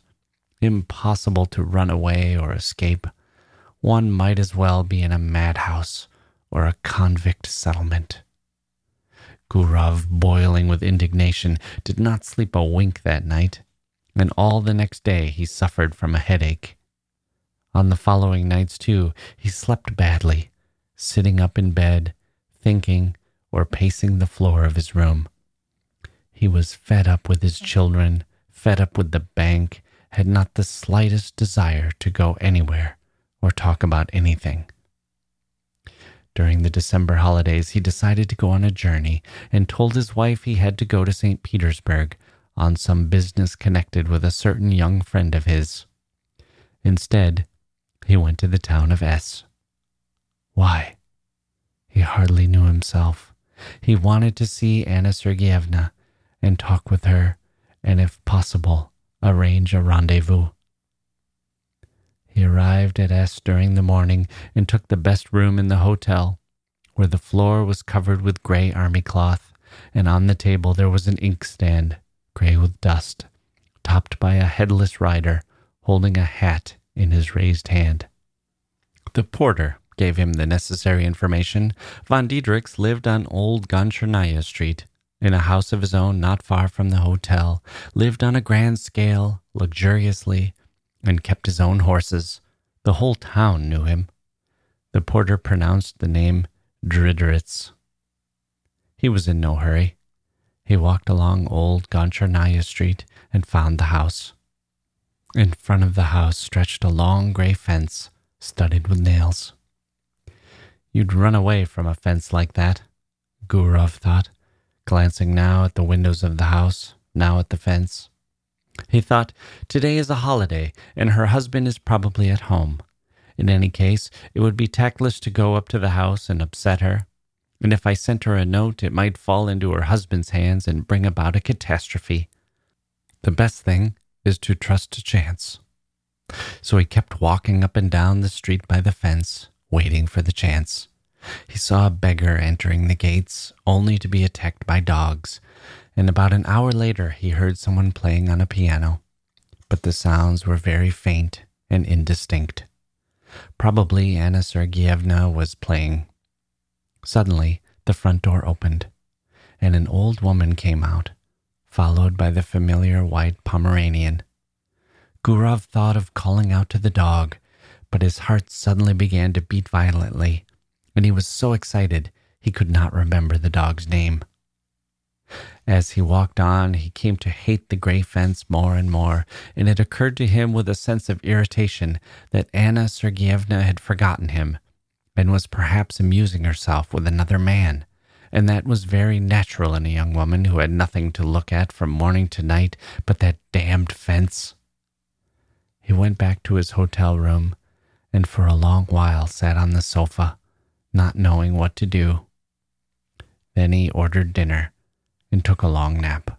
Impossible to run away or escape. One might as well be in a madhouse or a convict settlement. Gurov, boiling with indignation, did not sleep a wink that night, and all the next day he suffered from a headache. On the following nights, too, he slept badly, sitting up in bed, thinking, or pacing the floor of his room. He was fed up with his children, fed up with the bank, had not the slightest desire to go anywhere or talk about anything. During the December holidays, he decided to go on a journey and told his wife he had to go to Saint Petersburg on some business connected with a certain young friend of his. Instead, he went to the town of S. Why? He hardly knew himself. He wanted to see Anna Sergeyevna and talk with her, and if possible, arrange a rendezvous. He arrived at S during the morning and took the best room in the hotel, where the floor was covered with gray army cloth, and on the table there was an inkstand, gray with dust, topped by a headless rider holding a hat in his raised hand. The porter gave him the necessary information. Von Diedrichs lived on Old Gonchernaya Street, in a house of his own not far from the hotel, lived on a grand scale, luxuriously, and kept his own horses. The whole town knew him. The porter pronounced the name Dridritz. He was in no hurry. He walked along Old Gonchernaya Street and found the house. In front of the house stretched a long gray fence, studded with nails. You'd run away from a fence like that, Gurov thought, glancing now at the windows of the house, now at the fence. He thought, today is a holiday, and her husband is probably at home. In any case, it would be tactless to go up to the house and upset her, and if I sent her a note, it might fall into her husband's hands and bring about a catastrophe. The best thing is to trust to chance. So he kept walking up and down the street by the fence, waiting for the chance. He saw a beggar entering the gates, only to be attacked by dogs, and about an hour later he heard someone playing on a piano, but the sounds were very faint and indistinct. Probably Anna Sergeyevna was playing. Suddenly, the front door opened, and an old woman came out, followed by the familiar white Pomeranian. Gurov thought of calling out to the dog, but his heart suddenly began to beat violently, and he was so excited he could not remember the dog's name. As he walked on, he came to hate the gray fence more and more, and it occurred to him with a sense of irritation that Anna Sergeyevna had forgotten him and was perhaps amusing herself with another man, and that was very natural in a young woman who had nothing to look at from morning to night but that damned fence. He went back to his hotel room and for a long while sat on the sofa, not knowing what to do. Then he ordered dinner and took a long nap.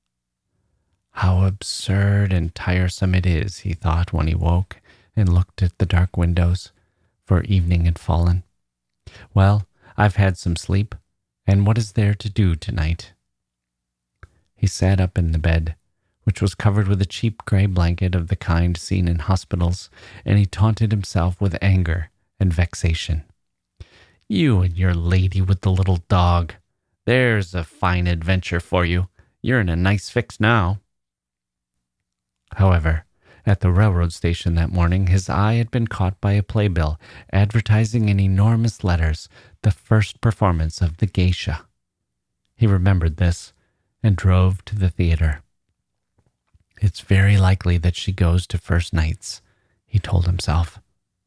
How absurd and tiresome it is, he thought when he woke and looked at the dark windows, for evening had fallen. Well, I've had some sleep, and what is there to do tonight? He sat up in the bed, which was covered with a cheap gray blanket of the kind seen in hospitals, and he taunted himself with anger and vexation. You and your lady with the little dog. There's a fine adventure for you. You're in a nice fix now. However, at the railroad station that morning, his eye had been caught by a playbill advertising in enormous letters the first performance of The Geisha. He remembered this and drove to the theater. It's very likely that she goes to first nights, he told himself.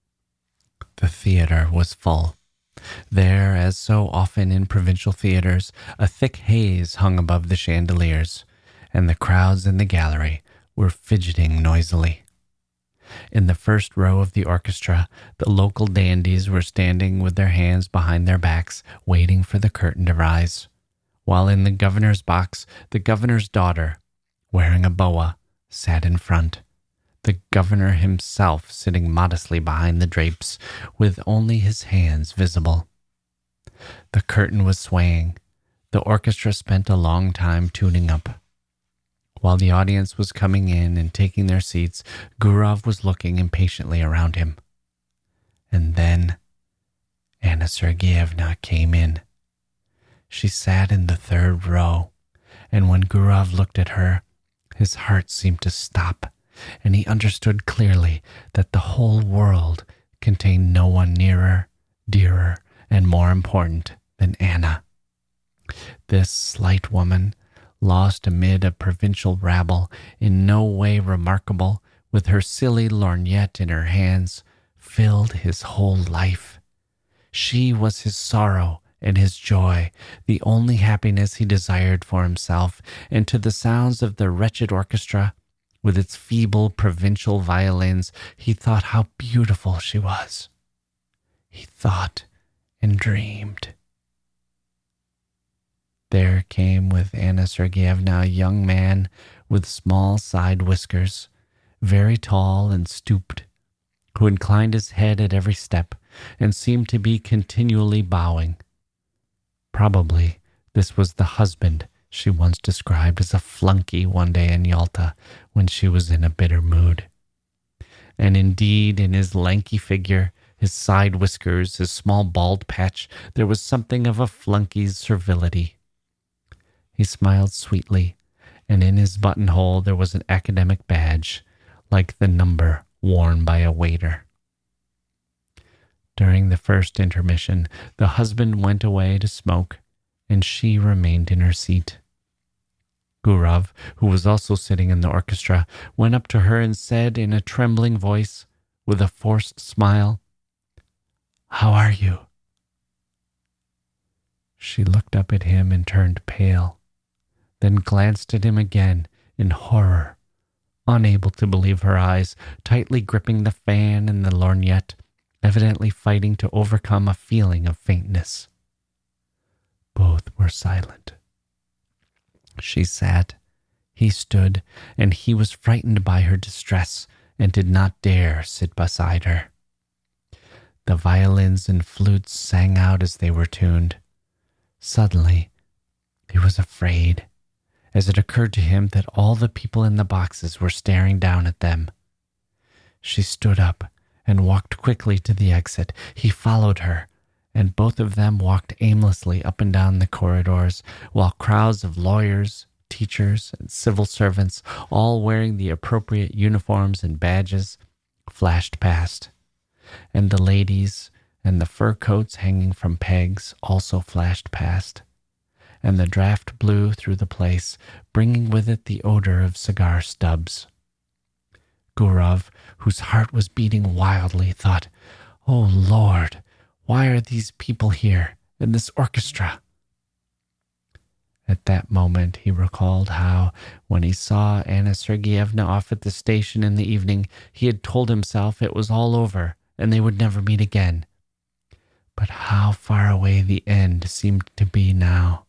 The theater was full. There, as so often in provincial theaters, a thick haze hung above the chandeliers, and the crowds in the gallery were fidgeting noisily. In the first row of the orchestra, the local dandies were standing with their hands behind their backs, waiting for the curtain to rise, while in the governor's box, the governor's daughter, wearing a boa, sat in front, the governor himself sitting modestly behind the drapes, with only his hands visible. The curtain was swaying. The orchestra spent a long time tuning up. While the audience was coming in and taking their seats, Gurov was looking impatiently around him. And then Anna Sergeyevna came in. She sat in the third row, and when Gurov looked at her, his heart seemed to stop, and he understood clearly that the whole world contained no one nearer, dearer, and more important than Anna. This slight woman, lost amid a provincial rabble, in no way remarkable, with her silly lorgnette in her hands, filled his whole life. She was his sorrow and his joy, the only happiness he desired for himself, and to the sounds of the wretched orchestra, with its feeble provincial violins, he thought how beautiful she was. He thought and dreamed. There came with Anna Sergeyevna a young man with small side whiskers, very tall and stooped, who inclined his head at every step and seemed to be continually bowing. Probably this was the husband she once described as a flunky one day in Yalta when she was in a bitter mood. And indeed, in his lanky figure, his side whiskers, his small bald patch, there was something of a flunky's servility. He smiled sweetly, and in his buttonhole there was an academic badge, like the number worn by a waiter. During the first intermission, the husband went away to smoke, and she remained in her seat. Gurov, who was also sitting in the orchestra, went up to her and said in a trembling voice, with a forced smile, "How are you?" She looked up at him and turned pale, then glanced at him again in horror, unable to believe her eyes, tightly gripping the fan and the lorgnette, evidently fighting to overcome a feeling of faintness. Both were silent. She sat, he stood, and he was frightened by her distress and did not dare sit beside her. The violins and flutes sang out as they were tuned. Suddenly, he was afraid, as it occurred to him that all the people in the boxes were staring down at them. She stood up and walked quickly to the exit. He followed her, and both of them walked aimlessly up and down the corridors, while crowds of lawyers, teachers, and civil servants, all wearing the appropriate uniforms and badges, flashed past, and the ladies and the fur coats hanging from pegs also flashed past, and the draft blew through the place, bringing with it the odor of cigar stubs. Gurov, whose heart was beating wildly, thought, "Oh Lord, why are these people here in this orchestra?" At that moment he recalled how, when he saw Anna Sergeyevna off at the station in the evening, he had told himself it was all over and they would never meet again. But how far away the end seemed to be now.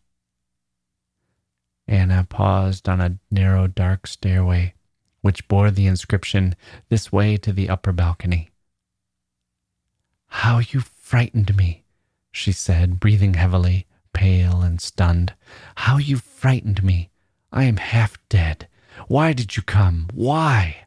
Anna paused on a narrow dark stairway, which bore the inscription, "This way to the upper balcony." "How you frightened me," she said, breathing heavily, pale and stunned. "How you frightened me. I am half dead. Why did you come? Why?"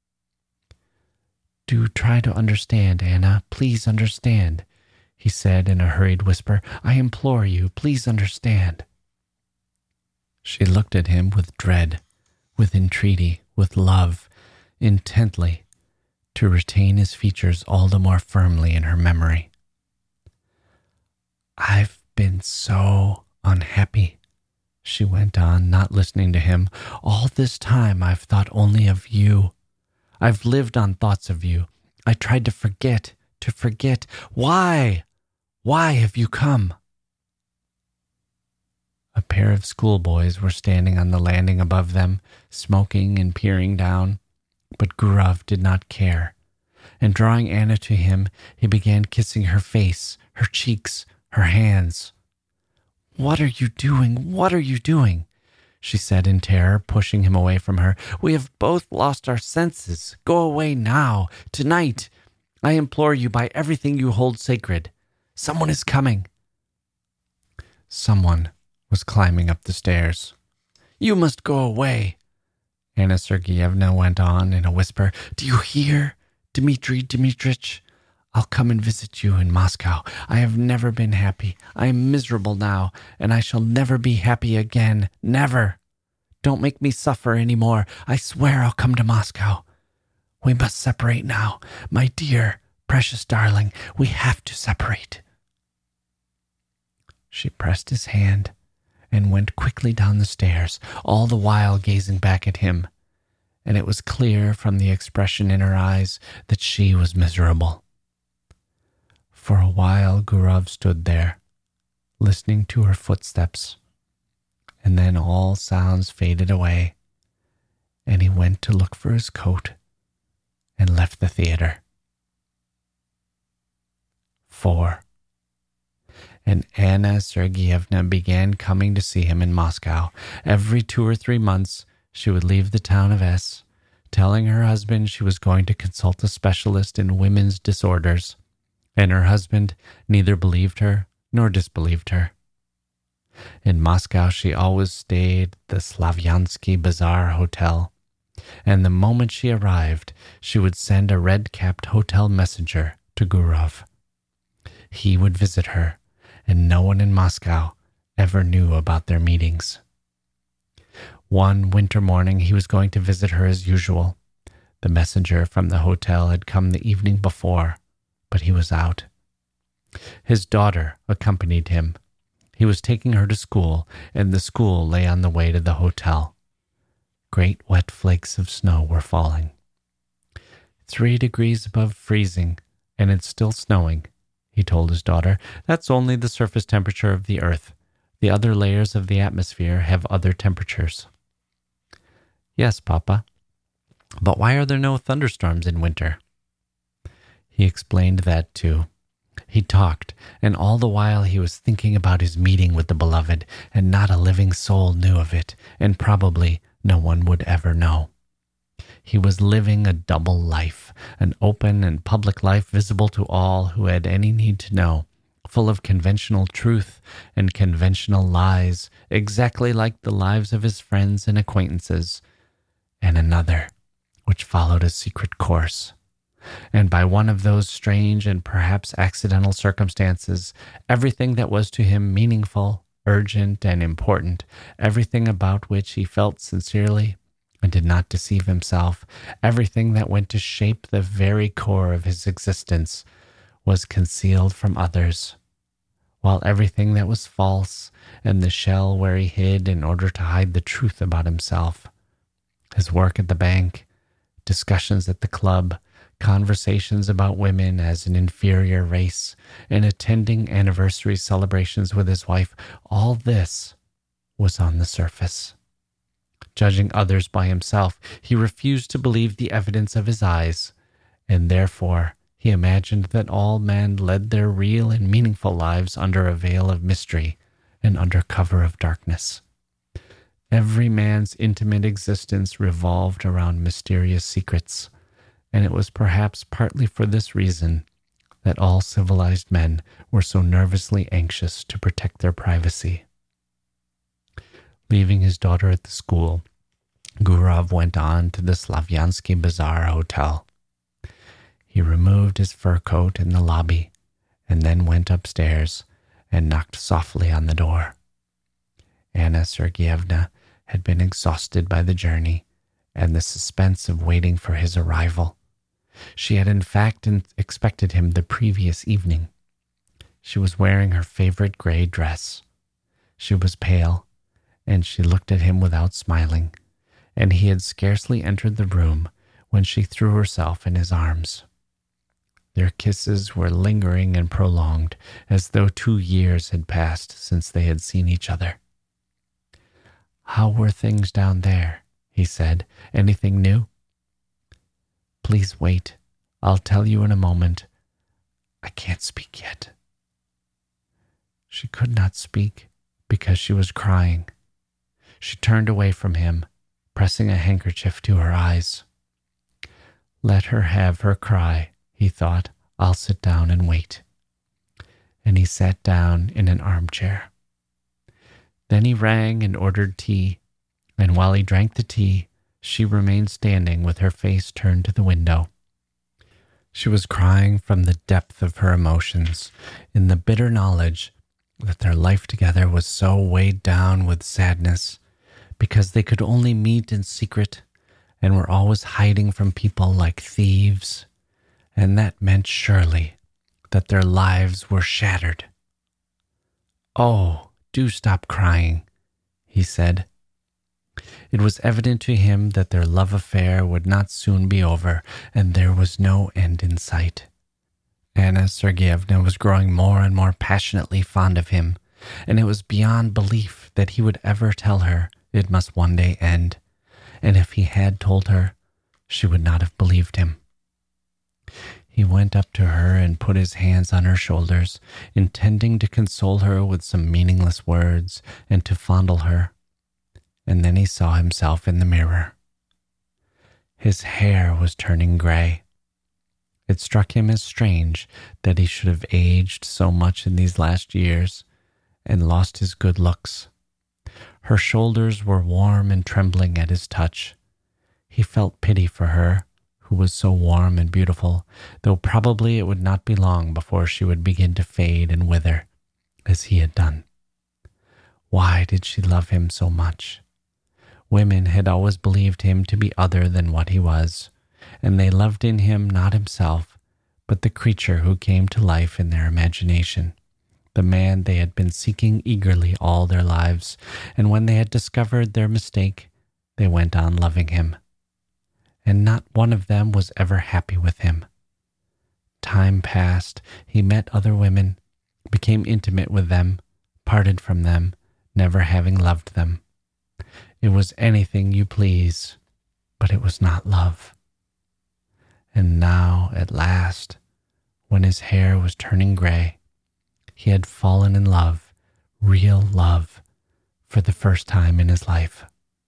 "Do try to understand, Anna. Please understand," he said in a hurried whisper. "I implore you, please understand." She looked at him with dread, with entreaty, with love, intently, to retain his features all the more firmly in her memory. "I've been so unhappy," she went on, not listening to him. "All this time I've thought only of you. I've lived on thoughts of you. I tried to forget, to forget. Why? Why have you come?" A pair of schoolboys were standing on the landing above them, smoking and peering down, but Gurov did not care, and drawing Anna to him, he began kissing her face, her cheeks, her hands. "What are you doing? What are you doing?" she said in terror, pushing him away from her. "We have both lost our senses. Go away now, tonight. I implore you by everything you hold sacred. Someone is coming." Someone was climbing up the stairs. "You must go away," Anna Sergeyevna went on in a whisper. "Do you hear, Dmitri Dmitrich? I'll come and visit you in Moscow. I have never been happy. I am miserable now, and I shall never be happy again. Never. Don't make me suffer any more. I swear I'll come to Moscow. We must separate now. My dear, precious darling, we have to separate. She pressed his hand and went quickly down the stairs, all the while gazing back at him, and it was clear from the expression in her eyes that she was miserable. For a while Gurov stood there, listening to her footsteps, and then all sounds faded away, and he went to look for his coat and left the theater. Four. And Anna Sergeyevna began coming to see him in Moscow. Every two or three months, she would leave the town of S, telling her husband she was going to consult a specialist in women's disorders, and her husband neither believed her nor disbelieved her. In Moscow, she always stayed at the Slavyansky Bazaar Hotel, and the moment she arrived, she would send a red-capped hotel messenger to Gurov. He would visit her, and no one in Moscow ever knew about their meetings. One winter morning, he was going to visit her as usual. The messenger from the hotel had come the evening before, but he was out. His daughter accompanied him. He was taking her to school, and the school lay on the way to the hotel. Great wet flakes of snow were falling. Three degrees above freezing, and it's still snowing, he told his daughter. That's only the surface temperature of the earth. The other layers of the atmosphere have other temperatures. Yes, Papa. But why are there no thunderstorms in winter? He explained that too. He talked, and all the while he was thinking about his meeting with the beloved, and not a living soul knew of it, and probably no one would ever know. He was living a double life, an open and public life visible to all who had any need to know, full of conventional truth and conventional lies, exactly like the lives of his friends and acquaintances, and another, which followed a secret course. And by one of those strange and perhaps accidental circumstances, everything that was to him meaningful, urgent, and important, everything about which he felt sincerely and did not deceive himself, everything that went to shape the very core of his existence, was concealed from others, while everything that was false and the shell where he hid in order to hide the truth about himself, his work at the bank, discussions at the club, conversations about women as an inferior race, and attending anniversary celebrations with his wife, all this was on the surface. Judging others by himself, he refused to believe the evidence of his eyes, and therefore he imagined that all men led their real and meaningful lives under a veil of mystery and under cover of darkness. Every man's intimate existence revolved around mysterious secrets, and it was perhaps partly for this reason that all civilized men were so nervously anxious to protect their privacy. Leaving his daughter at the school, Gurov went on to the Slavyansky Bazaar Hotel. He removed his fur coat in the lobby and then went upstairs and knocked softly on the door. Anna Sergeyevna had been exhausted by the journey and the suspense of waiting for his arrival. She had in fact expected him the previous evening. She was wearing her favorite gray dress. She was pale, and she looked at him without smiling, and he had scarcely entered the room when she threw herself in his arms. Their kisses were lingering and prolonged, as though two years had passed since they had seen each other. "How were things down there?" he said. "Anything new?" "Please wait. I'll tell you in a moment. I can't speak yet." She could not speak because she was crying. She turned away from him, pressing a handkerchief to her eyes. Let her have her cry, he thought. I'll sit down and wait. And he sat down in an armchair. Then he rang and ordered tea, and while he drank the tea, she remained standing with her face turned to the window. She was crying from the depth of her emotions, in the bitter knowledge that their life together was so weighed down with sadness because they could only meet in secret and were always hiding from people like thieves, and that meant surely that their lives were shattered. "Oh, do stop crying," he said. It was evident to him that their love affair would not soon be over, and there was no end in sight. Anna Sergeyevna was growing more and more passionately fond of him, and it was beyond belief that he would ever tell her it must one day end, and if he had told her, she would not have believed him. He went up to her and put his hands on her shoulders, intending to console her with some meaningless words and to fondle her. And then he saw himself in the mirror. His hair was turning gray. It struck him as strange that he should have aged so much in these last years and lost his good looks. Her shoulders were warm and trembling at his touch. He felt pity for her, who was so warm and beautiful, though probably it would not be long before she would begin to fade and wither, as he had done. Why did she love him so much? Women had always believed him to be other than what he was, and they loved in him not himself, but the creature who came to life in their imagination, the man they had been seeking eagerly all their lives, and when they had discovered their mistake, they went on loving him. And not one of them was ever happy with him. Time passed, he met other women, became intimate with them, parted from them, never having loved them. It was anything you please, but it was not love. And now, at last, when his hair was turning gray, he had fallen in love, real love, for the first time in his life.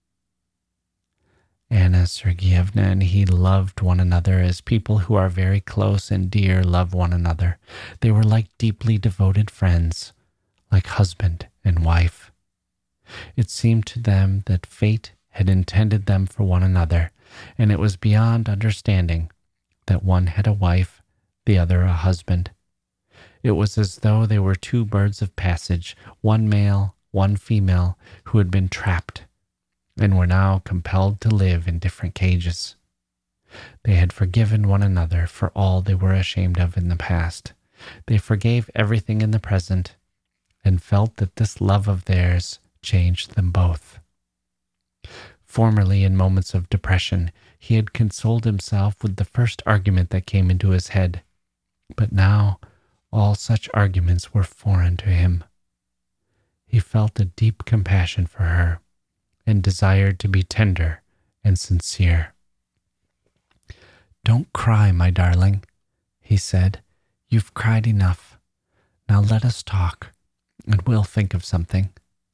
Anna Sergeyevna and he loved one another as people who are very close and dear love one another. They were like deeply devoted friends, like husband and wife. It seemed to them that fate had intended them for one another, and it was beyond understanding that one had a wife, the other a husband. It was as though they were two birds of passage, one male, one female, who had been trapped and were now compelled to live in different cages. They had forgiven one another for all they were ashamed of in the past. They forgave everything in the present and felt that this love of theirs changed them both. Formerly, in moments of depression, he had consoled himself with the first argument that came into his head, but now all such arguments were foreign to him. He felt a deep compassion for her and desired to be tender and sincere. "Don't cry, my darling," he said. "You've cried enough. Now let us talk, and we'll think of something."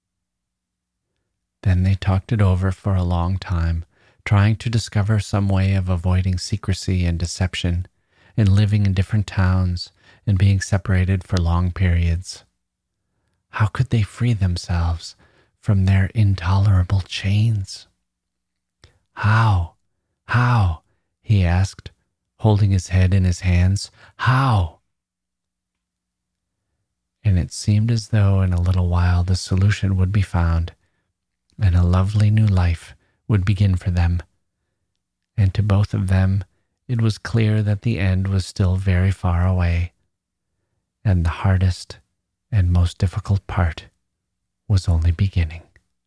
Then they talked it over for a long time, trying to discover some way of avoiding secrecy and deception, and living in different towns, and being separated for long periods. How could they free themselves from their intolerable chains? How? How? He asked, holding his head in his hands. How? And it seemed as though in a little while the solution would be found, and a lovely new life would begin for them. And to both of them, it was clear that the end was still very far away, and the hardest and most difficult part was only beginning.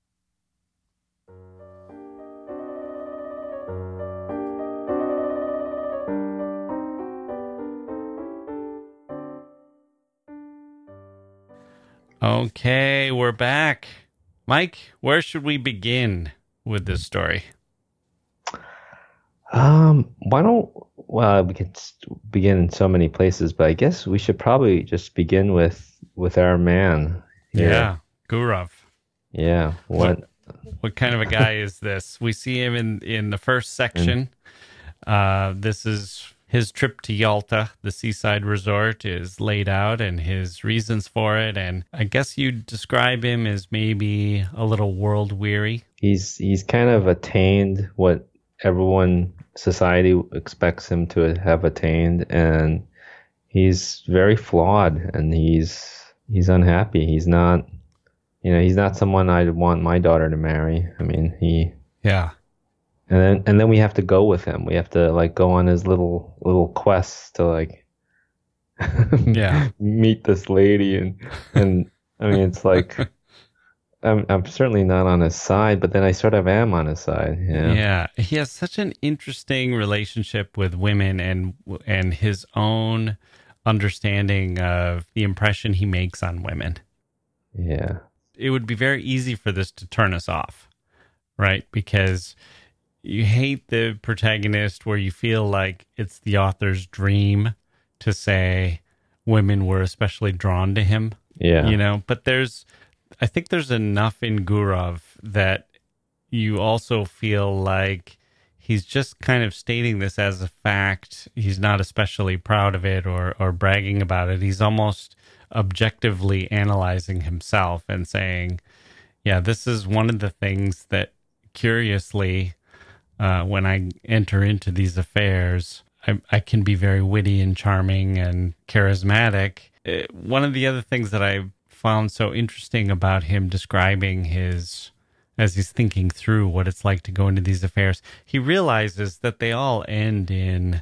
Okay, we're back. Mike, where should we begin with this story? Um, why don't, well, we could begin in so many places, but I guess we should probably just begin with with our man here. Yeah, Gurov. Yeah, what what what kind of a guy is this? We see him in in the first section. Uh, this is his trip to Yalta, the seaside resort, is laid out and his reasons for it. And I guess you'd describe him as maybe a little world weary. He's he's kind of attained what everyone, society expects him to have attained, and he's very flawed, and he's he's unhappy. He's not, you know, he's not someone I'd want my daughter to marry. I mean, he Yeah. and then and then we have to go with him. We have to like go on his little little quests to like Yeah. meet this lady, and and I mean, it's like I'm I'm certainly not on his side, but then I sort of am on his side. Yeah. Yeah, he has such an interesting relationship with women, and and his own understanding of the impression he makes on women. Yeah. It would be very easy for this to turn us off, right? Because you hate the protagonist, where you feel like it's the author's dream to say women were especially drawn to him. Yeah. You know, but there's, I think there's enough in Gurov that you also feel like he's just kind of stating this as a fact. He's not especially proud of it or, or bragging about it. He's almost objectively analyzing himself and saying, yeah, this is one of the things that, curiously, uh, when I enter into these affairs, I, I can be very witty and charming and charismatic. Uh, one of the other things that I found so interesting about him describing his, as he's thinking through what it's like to go into these affairs, he realizes that they all end in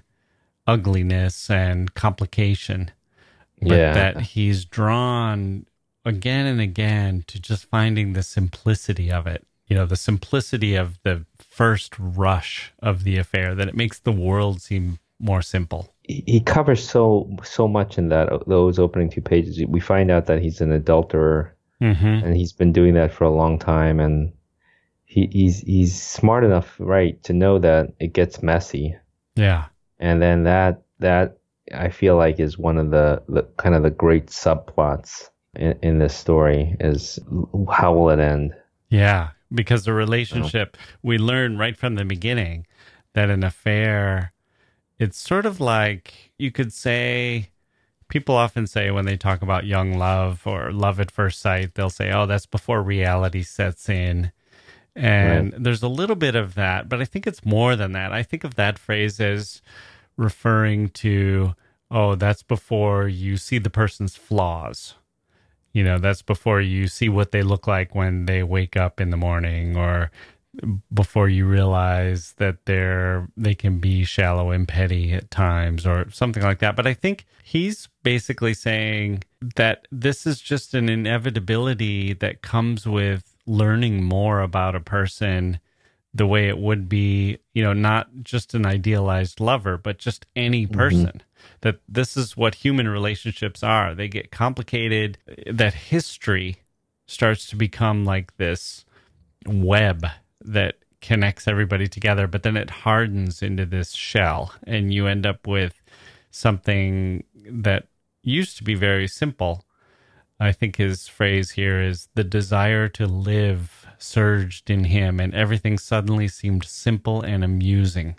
ugliness and complication, but Yeah. that he's drawn again and again to just finding the simplicity of it. You know, the simplicity of the first rush of the affair, that it makes the world seem more simple. He he covers so so much in that those opening two pages. We find out that he's an adulterer, Mm-hmm. and he's been doing that for a long time, and he, he's he's smart enough, right, to know that it gets messy. Yeah. And then that that I feel like is one of the, the kind of the great subplots in, in this story is how will it end? Yeah, because the relationship, we learn right from the beginning that an affair, it's sort of like, you could say, people often say when they talk about young love or love at first sight, they'll say, oh, that's before reality sets in. And Right. there's a little bit of that, but I think it's more than that. I think of that phrase as referring to, oh, that's before you see the person's flaws. You know, that's before you see what they look like when they wake up in the morning, or before you realize that they're they can be shallow and petty at times, or something like that. But I think he's basically saying that this is just an inevitability that comes with learning more about a person, the way it would be, you know, not just an idealized lover, but just any person. Mm-hmm. That this is what human relationships are. They get complicated, that history starts to become like this web that connects everybody together, but then it hardens into this shell, and you end up with something that used to be very simple. I think his phrase here is, the desire to live surged in him, and everything suddenly seemed simple and amusing.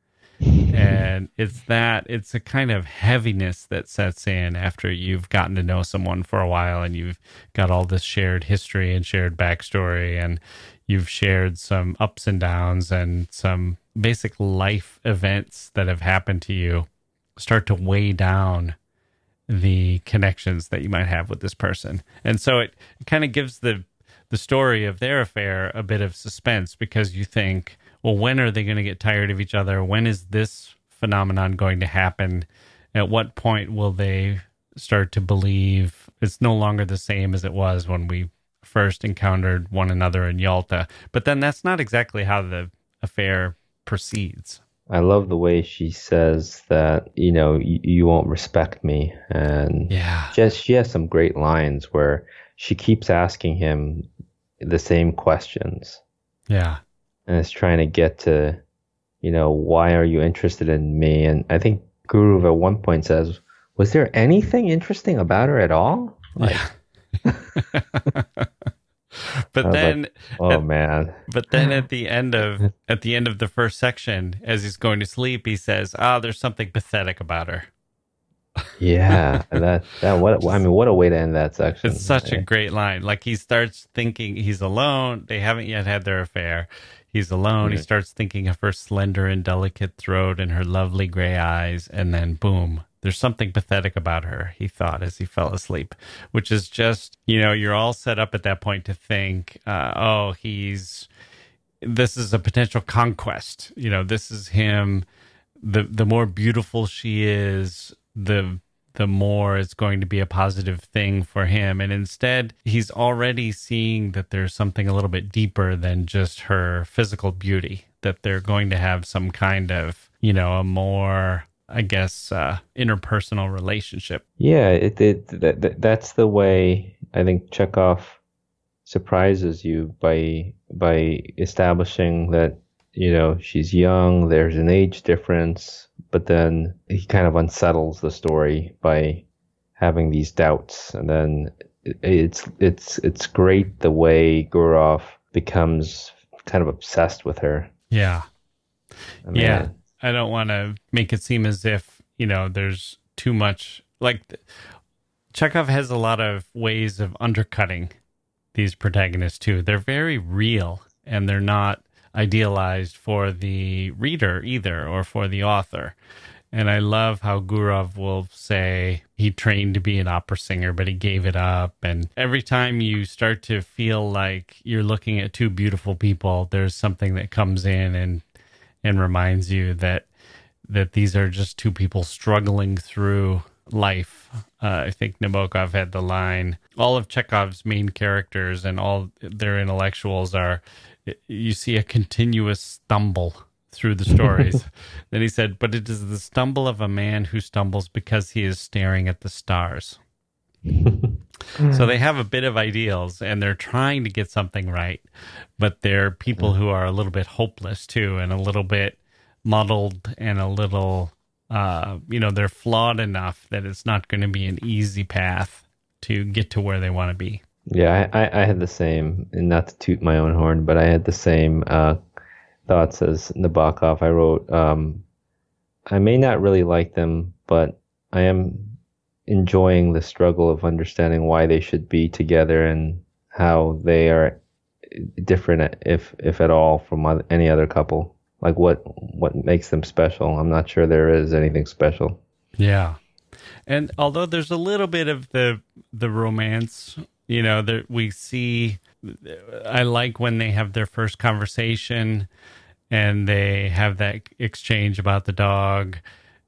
And it's that, it's a kind of heaviness that sets in after you've gotten to know someone for a while, and you've got all this shared history and shared backstory, and you've shared some ups and downs and some basic life events that have happened to you, start to weigh down the connections that you might have with this person. And so it, it kind of gives the the story of their affair a bit of suspense, because you think, well, when are they going to get tired of each other? When is this phenomenon going to happen? At what point will they start to believe it's no longer the same as it was when we first encountered one another in Yalta? But then that's not exactly how the affair proceeds. I love the way she says that, you know, you, you won't respect me. And yeah, just she has some great lines where she keeps asking him the same questions. Yeah. And it's trying to get to, you know, why are you interested in me? And I think Guru at one point says, was there anything interesting about her at all? Like, yeah. But then, like, oh at, man! But then at the end of at the end of the first section, as he's going to sleep, he says, "Ah, oh, there's something pathetic about her." Yeah, that that what I mean, what a way to end that section. It's such a great line. Like, he starts thinking he's alone. They haven't yet had their affair. He's alone. Mm-hmm. He starts thinking of her slender and delicate throat and her lovely gray eyes. And then, boom, there's something pathetic about her, he thought as he fell asleep, which is just, you know, you're all set up at that point to think, uh, oh, he's, this is a potential conquest. You know, this is him. The, the more beautiful she is, the the more it's going to be a positive thing for him. And instead, he's already seeing that there's something a little bit deeper than just her physical beauty, that they're going to have some kind of, you know, a more, I guess, uh, interpersonal relationship. Yeah, it, it that, that that's the way I think Chekhov surprises you by by establishing that, you know, she's young, there's an age difference, but then he kind of unsettles the story by having these doubts. And then it's it's it's great the way Gurov becomes kind of obsessed with her. Yeah. I mean, yeah. I don't want to make it seem as if, you know, there's too much. Like, Chekhov has a lot of ways of undercutting these protagonists, too. They're very real, and they're not idealized for the reader either, or for the author. And I love how Gurov will say he trained to be an opera singer, but he gave it up. And every time you start to feel like you're looking at two beautiful people, there's something that comes in and and reminds you that that these are just two people struggling through life. Uh, I think Nabokov had the line, all of Chekhov's main characters and all their intellectuals are, you see a continuous stumble through the stories. Then he said, but it is the stumble of a man who stumbles because he is staring at the stars. So they have a bit of ideals and they're trying to get something right, but they're people who are a little bit hopeless too, and a little bit muddled, and a little, uh, you know, they're flawed enough that it's not going to be an easy path to get to where they want to be. Yeah, I, I, I had the same, and not to toot my own horn, but I had the same uh, thoughts as Nabokov. I wrote, um, I may not really like them, but I am enjoying the struggle of understanding why they should be together and how they are different, if if at all, from any other couple. Like what what makes them special? I'm not sure there is anything special. Yeah, and although there's a little bit of the the romance, you know, that we see, I like when they have their first conversation and they have that exchange about the dog,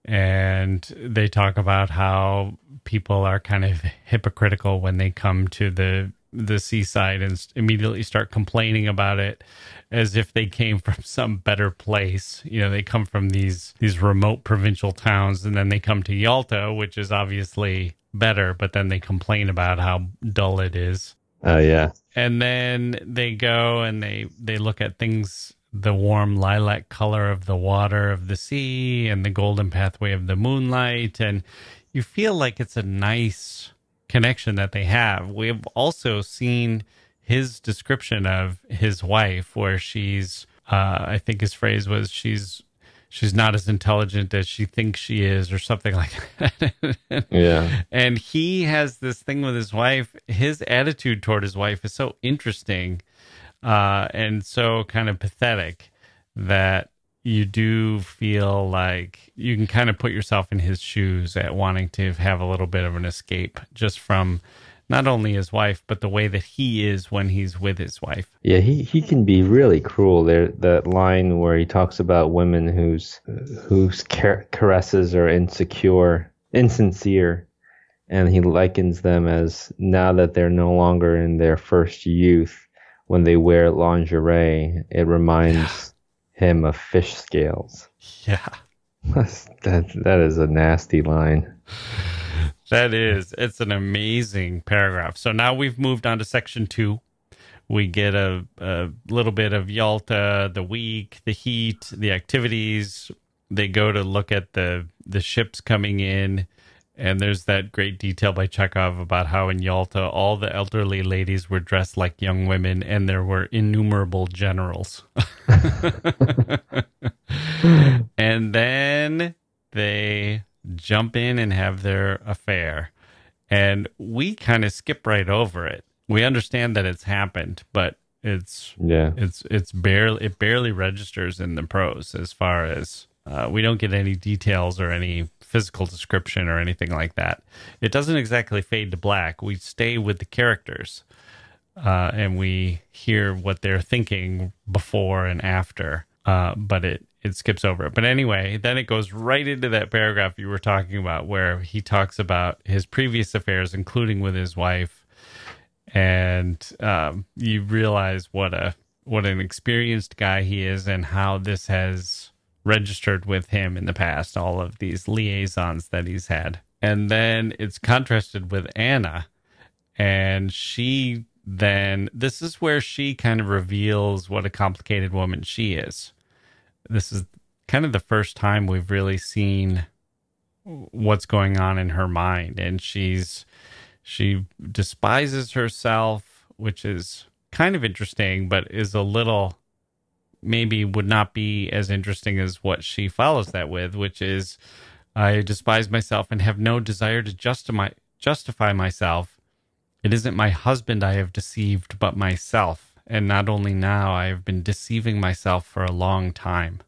and they talk about how people are kind of hypocritical when they come to the the seaside and immediately start complaining about it as if they came from some better place. You know, they come from these these remote provincial towns, and then they come to Yalta, which is obviously better, but then they complain about how dull it is. Oh, uh, yeah. And then they go and they, they look at things, the warm lilac color of the water of the sea and the golden pathway of the moonlight, and you feel like it's a nice connection that they have. We've also seen his description of his wife, where she's, uh, I think his phrase was, she's she's not as intelligent as she thinks she is, or something like that. Yeah. And he has this thing with his wife. His attitude toward his wife is so interesting uh, and so kind of pathetic that you do feel like you can kind of put yourself in his shoes at wanting to have a little bit of an escape just from not only his wife, but the way that he is when he's with his wife. Yeah, he, he can be really cruel. There, that line where he talks about women whose whose car- caresses are insecure, insincere, and he likens them as, now that they're no longer in their first youth, when they wear lingerie, it reminds him of fish scales. Yeah. that that is a nasty line. That is. It's an amazing paragraph. So now we've moved on to section two. We get a, a little bit of Yalta, the week, the heat, the activities. They go to look at the, the ships coming in. And there's that great detail by Chekhov about how in Yalta, all the elderly ladies were dressed like young women, and there were innumerable generals. And then they jump in and have their affair. And we kind of skip right over it. We understand that it's happened, but It's Yeah. it's it's barely it barely registers in the prose as far as uh, we don't get any details or any physical description or anything like that. It doesn't exactly fade to black. We stay with the characters, uh, and we hear what they're thinking before and after. Uh, but it it skips over it. But anyway, then it goes right into that paragraph you were talking about, where he talks about his previous affairs, including with his wife. And um, you realize what a what an experienced guy he is, and how this has registered with him in the past, all of these liaisons that he's had. And then it's contrasted with Anna, and she then, this is where she kind of reveals what a complicated woman she is. This is kind of the first time we've really seen what's going on in her mind, and she's She despises herself, which is kind of interesting, but is a little, maybe would not be as interesting as what she follows that with, which is, I despise myself and have no desire to justify, justify myself. It isn't my husband I have deceived, but myself. And not only now, I have been deceiving myself for a long time.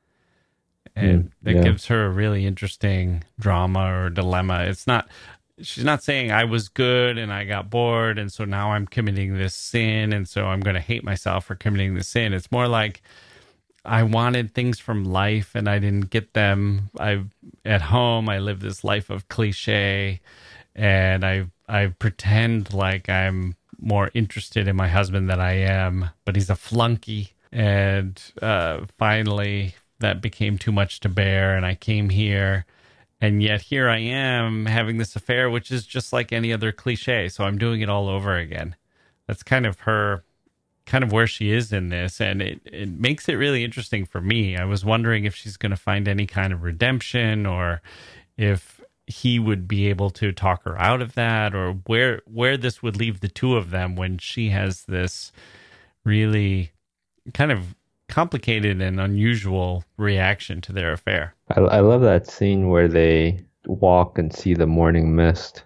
And Mm, that yeah. gives her a really interesting drama or dilemma. It's not... She's not saying I was good and I got bored, and so now I'm committing this sin, and so I'm going to hate myself for committing this sin. It's more like I wanted things from life and I didn't get them. I at home I live this life of cliche, and I I pretend like I'm more interested in my husband than I am, but he's a flunky. And uh, finally, that became too much to bear, and I came here. And yet here I am having this affair, which is just like any other cliche. So I'm doing it all over again. That's kind of her, kind of where she is in this. And it, it makes it really interesting for me. I was wondering if she's going to find any kind of redemption, or if he would be able to talk her out of that, or where, where this would leave the two of them when she has this really kind of complicated and unusual reaction to their affair. I, I love that scene where they walk and see the morning mist.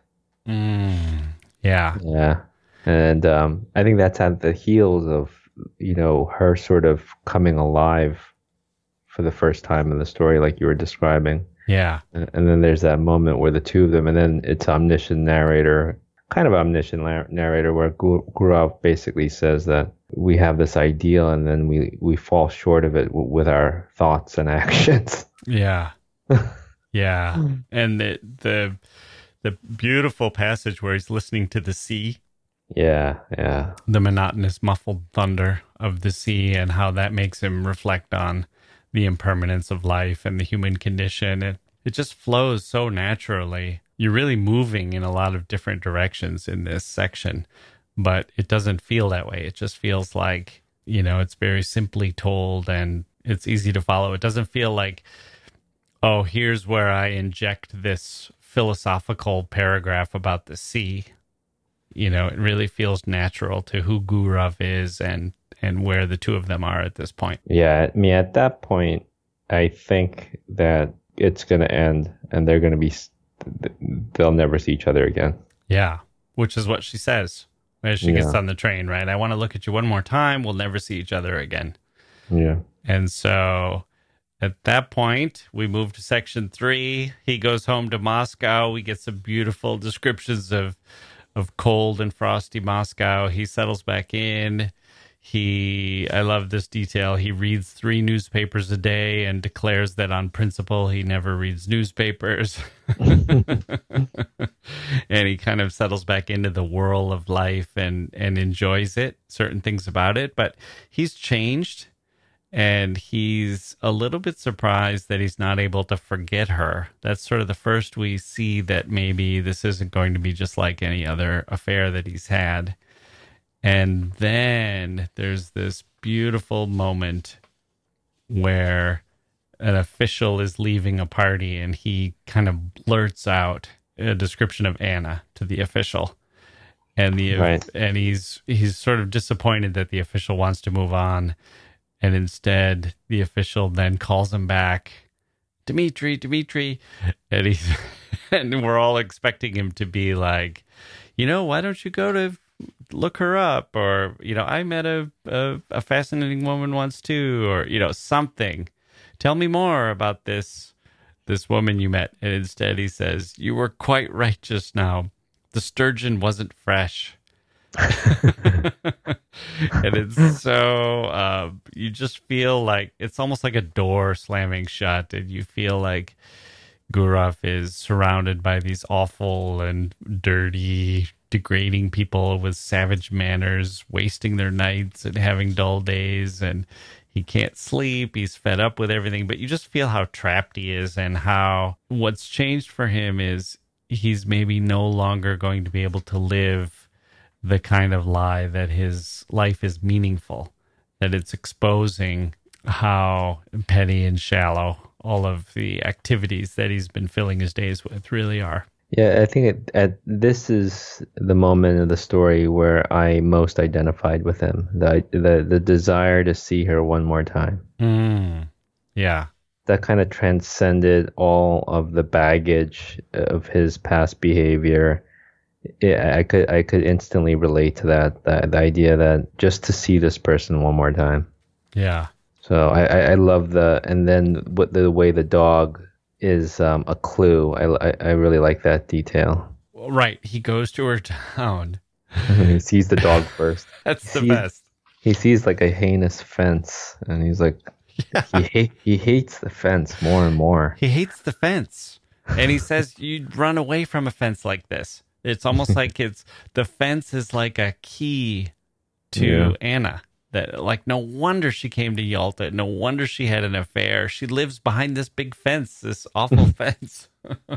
Mm, yeah. Yeah. And um, I think that's at the heels of, you know, her sort of coming alive for the first time in the story, like you were describing. Yeah. And, and then there's that moment where the two of them, and then it's omniscient narrator, kind of omniscient la- narrator, where Gu- Gurov basically says that we have this ideal and then we, we fall short of it w- with our thoughts and actions. Yeah. Yeah. And the, the, the beautiful passage where he's listening to the sea. Yeah. Yeah. The monotonous muffled thunder of the sea, and how that makes him reflect on the impermanence of life and the human condition. It, it just flows so naturally. You're really moving in a lot of different directions in this section, but it doesn't feel that way. It just feels like, you know, it's very simply told and it's easy to follow. It doesn't feel like, oh, here's where I inject this philosophical paragraph about the sea. You know, it really feels natural to who Gurov is and, and where the two of them are at this point. Yeah. I mean, at that point, I think that it's going to end and they're going to be, they'll never see each other again. Yeah. Which is what she says as she Yeah. gets on the train, right? I want to look at you one more time. We'll never see each other again. Yeah. And so at that point, we move to section three. He goes home to Moscow. We get some beautiful descriptions of of cold and frosty Moscow. He settles back in. He, I love this detail. He reads three newspapers a day and declares that on principle, he never reads newspapers. And he kind of settles back into the whirl of life and, and enjoys it, certain things about it. But he's changed, and he's a little bit surprised that he's not able to forget her. That's sort of the first we see that maybe this isn't going to be just like any other affair that he's had. And then there's this beautiful moment where an official is leaving a party and he kind of blurts out a description of Anna to the official. And the Right. and he's he's sort of disappointed that the official wants to move on. And instead, the official then calls him back, Dmitri, Dmitri. And he's and we're all expecting him to be like, you know, why don't you go to look her up, or, you know, I met a, a, a fascinating woman once too, or, you know, something. Tell me more about this, this woman you met. And instead he says, you were quite right just now. The sturgeon wasn't fresh. And it's so, uh, you just feel like, it's almost like a door slamming shut, and you feel like Gurav is surrounded by these awful and dirty, degrading people with savage manners, wasting their nights and having dull days, and he can't sleep. He's fed up with everything, but you just feel how trapped he is, and how what's changed for him is he's maybe no longer going to be able to live the kind of lie that his life is meaningful, that it's exposing how petty and shallow all of the activities that he's been filling his days with really are. Yeah, I think it, at this is the moment of the story where I most identified with him. The the the desire to see her one more time. Mm, yeah. That kind of transcended all of the baggage of his past behavior. Yeah, I could I could instantly relate to that. That the idea that just to see this person one more time. Yeah. So I, I, I love the, and then what the way the dog is um, a clue. I, I, I really like that detail. Right. He goes to her town. He sees the dog first. That's he the sees, best. He sees like a heinous fence, and he's like, yeah. he, ha- he hates the fence more and more. He hates the fence. And he says, you'd run away from a fence like this. It's almost like it's, the fence is like a key to yeah. Anna. That, like, no wonder she came to Yalta. No wonder she had an affair. She lives behind this big fence, this awful fence.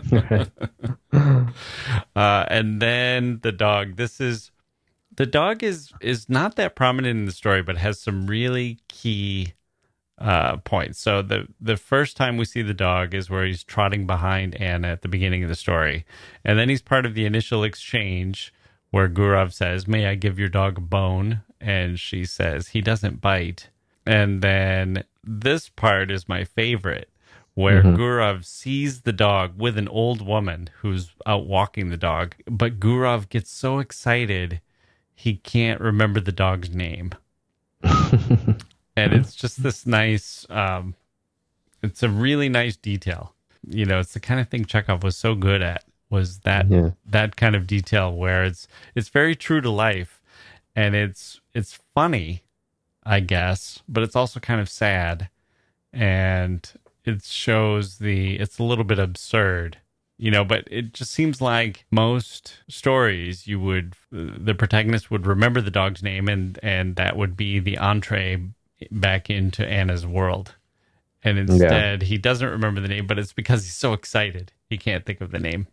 uh, and then the dog. This is, the dog is is not that prominent in the story, but has some really key uh, points. So the the first time we see the dog is where he's trotting behind Anna at the beginning of the story, and then he's part of the initial exchange where Gurav says, "May I give your dog a bone?" And she says, he doesn't bite. And then this part is my favorite, where mm-hmm. Gurav sees the dog with an old woman who's out walking the dog. But Gurav gets so excited, he can't remember the dog's name. And it's just this nice, um, it's a really nice detail. You know, it's the kind of thing Chekhov was so good at, was that yeah. that kind of detail where it's it's very true to life. And it's it's funny, I guess, but it's also kind of sad, and it shows the it's a little bit absurd, you know. But it just seems like most stories, you would the protagonist would remember the dog's name, and and that would be the entree back into Anna's world. And instead, yeah. he doesn't remember the name, but it's because he's so excited he can't think of the name.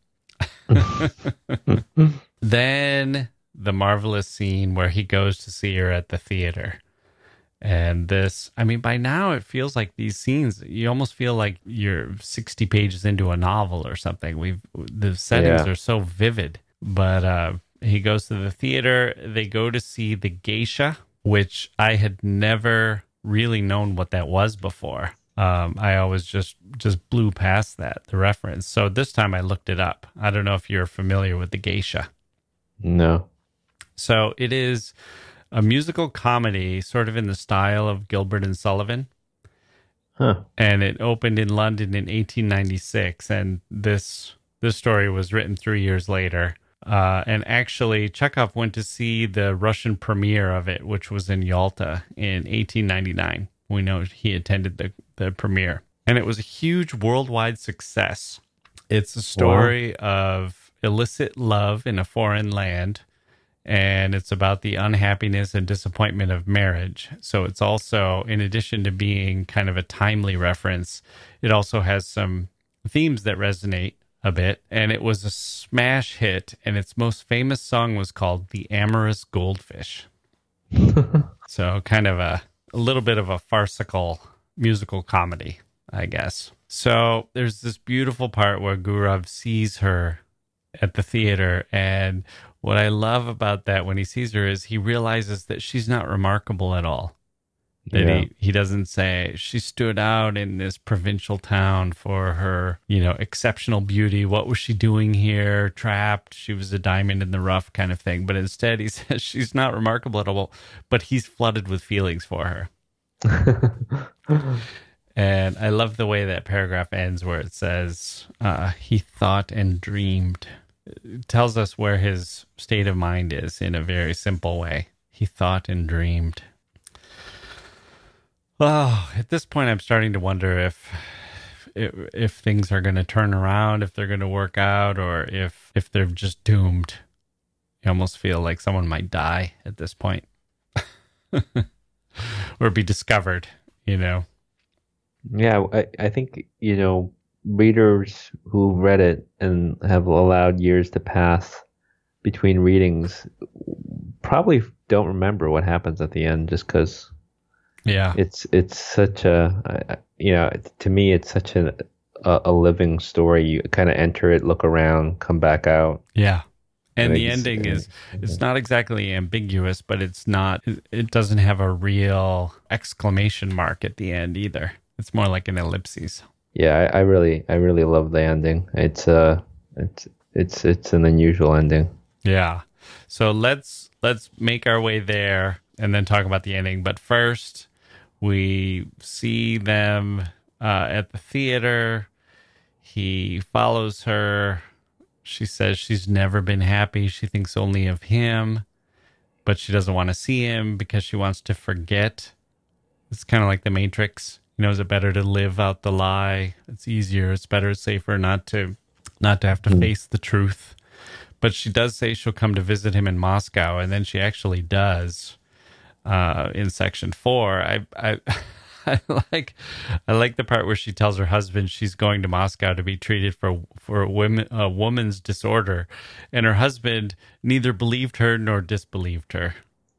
Then the marvelous scene where he goes to see her at the theater. And this, I mean, by now it feels like these scenes, you almost feel like you're sixty pages into a novel or something. We've, the settings yeah. are so vivid. But uh, he goes to the theater. They go to see The Geisha, which I had never really known what that was before. Um, I always just, just blew past that, the reference. So this time I looked it up. I don't know if you're familiar with The Geisha. No. So it is a musical comedy, sort of in the style of Gilbert and Sullivan. Huh. And it opened in London in eighteen ninety-six. And this this story was written three years later. Uh, and actually, Chekhov went to see the Russian premiere of it, which was in Yalta in eighteen ninety-nine. We know he attended the, the premiere. And it was a huge worldwide success. It's a story wow. of illicit love in a foreign land. And it's about the unhappiness and disappointment of marriage. So it's also, in addition to being kind of a timely reference, it also has some themes that resonate a bit. And it was a smash hit, and its most famous song was called The Amorous Goldfish. So kind of a, a little bit of a farcical musical comedy, I guess. So there's this beautiful part where Gurav sees her at the theater, and what I love about that when he sees her is he realizes that she's not remarkable at all. That Yeah. he, he doesn't say she stood out in this provincial town for her, you know, exceptional beauty. What was she doing here? Trapped. She was a diamond in the rough kind of thing. But instead he says she's not remarkable at all, but he's flooded with feelings for her. And I love the way that paragraph ends where it says, uh, he thought and dreamed. It tells us where his state of mind is in a very simple way. He thought and dreamed. Oh, at this point, I'm starting to wonder if if, if things are going to turn around, if they're going to work out, or if if they're just doomed. You almost feel like someone might die at this point, or be discovered. You know. Yeah, I, I think, you know, readers who read it and have allowed years to pass between readings probably don't remember what happens at the end, just because. Yeah, It's it's such a, you know, to me, it's such a, a, a living story. You kind of enter it, look around, come back out. yeah. And And the it's- ending is, it's not exactly ambiguous, but it's not, it doesn't have a real exclamation mark at the end either. It's more like an ellipses. Yeah, I, I really, I really love the ending. It's uh, it's it's it's an unusual ending. Yeah. So let's let's make our way there and then talk about the ending. But first, we see them uh, at the theater. He follows her. She says she's never been happy. She thinks only of him, but she doesn't want to see him because she wants to forget. It's kind of like the Matrix. You know, is it better to live out the lie? It's easier. It's better. It's safer not to not to have to face the truth. But she does say she'll come to visit him in Moscow, and then she actually does uh, in section four. I, I I like I like the part where she tells her husband she's going to Moscow to be treated for for a, women, a woman's disorder, and her husband neither believed her nor disbelieved her.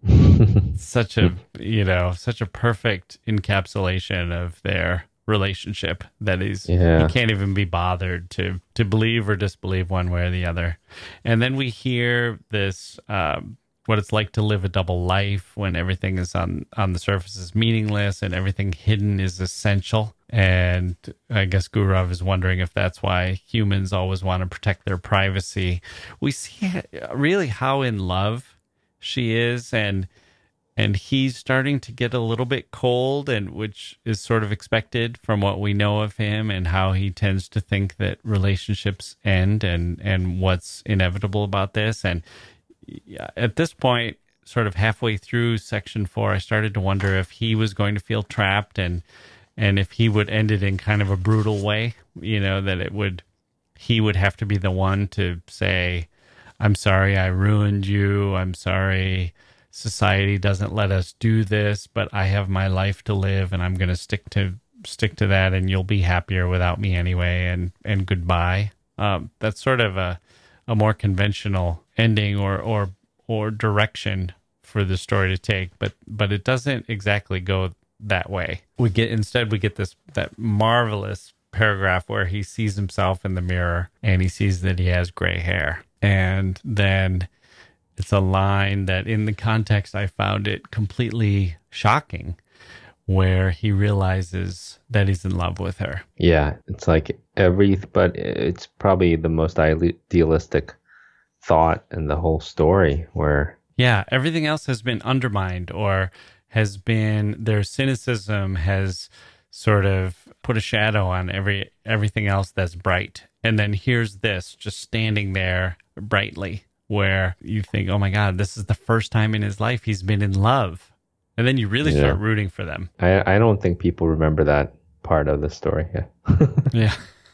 Such a you know such a perfect encapsulation of their relationship that he's Yeah. he can't even be bothered to to believe or disbelieve one way or the other. And then we hear this um what it's like to live a double life when everything is on on the surface is meaningless and everything hidden is essential. And I guess Gurov is wondering if that's why humans always want to protect their privacy. We see really how in love she is, and and he's starting to get a little bit cold, and which is sort of expected from what we know of him and how he tends to think that relationships end, and and what's inevitable about this. And yeah, at this point, sort of halfway through section four, I started to wonder if he was going to feel trapped, and and if he would end it in kind of a brutal way, you know, that it would he would have to be the one to say, I'm sorry I ruined you. I'm sorry society doesn't let us do this, but I have my life to live, and I'm going to stick to stick to that, and you'll be happier without me anyway, and, and goodbye. Um, that's sort of a, a more conventional ending or, or or direction for the story to take, but but it doesn't exactly go that way. We get instead we get this that marvelous paragraph where he sees himself in the mirror and he sees that he has gray hair. And then it's a line that in the context I found it completely shocking, where he realizes that he's in love with her. Yeah, it's like every, but it's probably the most idealistic thought in the whole story where. Yeah, everything else has been undermined or has been, their cynicism has sort of put a shadow on every everything else that's bright. And then here's this just standing there brightly, where you think, oh my God, this is the first time in his life he's been in love. And then you really Yeah. start rooting for them. I I don't think people remember that part of the story. Yeah.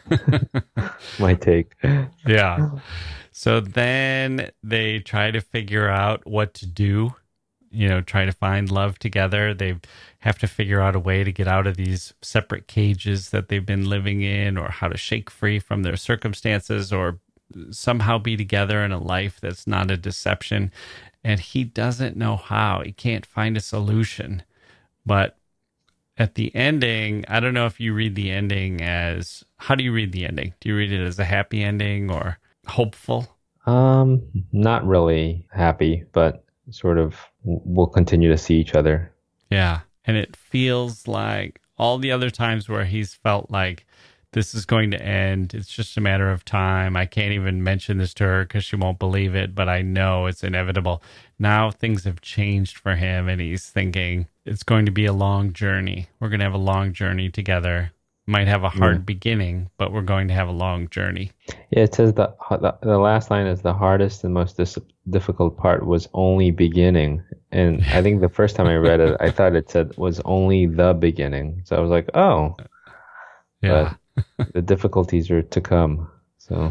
Yeah. My take. Yeah. So then they try to figure out what to do, you know, try to find love together. They have to figure out a way to get out of these separate cages that they've been living in, or how to shake free from their circumstances, or somehow be together in a life that's not a deception. And he doesn't know how. He can't find a solution. But at the ending, I don't know if you read the ending as, how do you read the ending? Do you read it as a happy ending or hopeful? Um, not really happy, but sort of we'll continue to see each other. Yeah. And it feels like all the other times where he's felt like this is going to end, it's just a matter of time. I can't even mention this to her because she won't believe it, but I know it's inevitable. Now things have changed for him, and he's thinking it's going to be a long journey. We're going to have a long journey together. Might have a hard mm. beginning, but we're going to have a long journey. Yeah, it says the the, the last line is the hardest and most dis- difficult part was only beginning. And I think the first time I read it, I thought it said was only the beginning. So I was like, oh, yeah. But the difficulties are to come. So,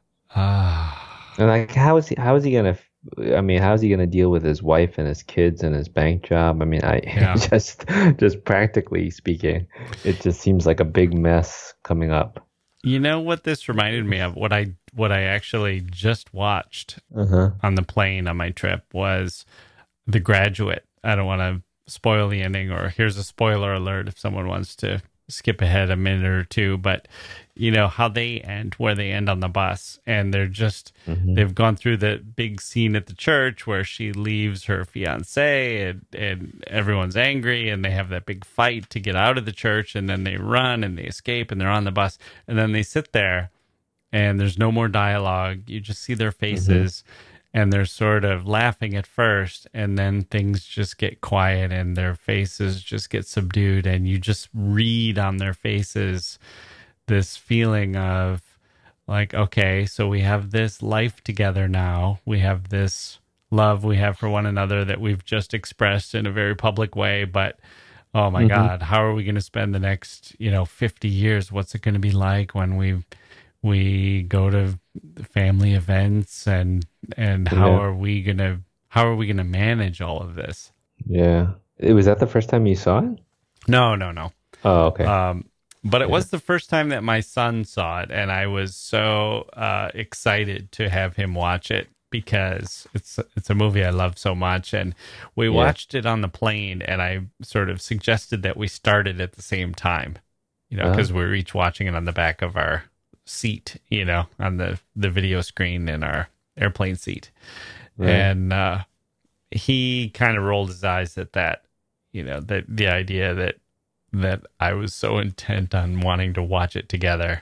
ah, and like, how is he? How is he gonna? I mean, how's he gonna deal with his wife and his kids and his bank job? I mean, I yeah. just, just practically speaking, it just seems like a big mess coming up. You know what this reminded me of? What I what I actually just watched uh-huh. on the plane on my trip was The Graduate. I don't want to spoil the ending, or here's a spoiler alert if someone wants to skip ahead a minute or two, but you know how they end, where they end on the bus, and they're just mm-hmm. they've gone through the big scene at the church where she leaves her fiance and, and everyone's angry, and they have that big fight to get out of the church, and then they run and they escape, and they're on the bus, and then they sit there and there's no more dialogue. You just see their faces mm-hmm. and they're sort of laughing at first, and then things just get quiet and their faces just get subdued, and you just read on their faces this feeling of like, okay, so we have this life together now. We have this love we have for one another that we've just expressed in a very public way, but oh my mm-hmm. God, how are we going to spend the next, you know, fifty years? What's it going to be like when we we go to family events, and and how yeah. are we going to how are we going to manage all of this? Yeah. It was that the first time you saw it? No, no, no. Oh, okay. Um But it yeah. was the first time that my son saw it, and I was so uh, excited to have him watch it because it's it's a movie I love so much. And we yeah. watched it on the plane, and I sort of suggested that we started at the same time, you know, because uh-huh. we were each watching it on the back of our seat, you know, on the, the video screen in our airplane seat. Right. And uh, he kind of rolled his eyes at that, you know, the, the idea that that I was so intent on wanting to watch it together.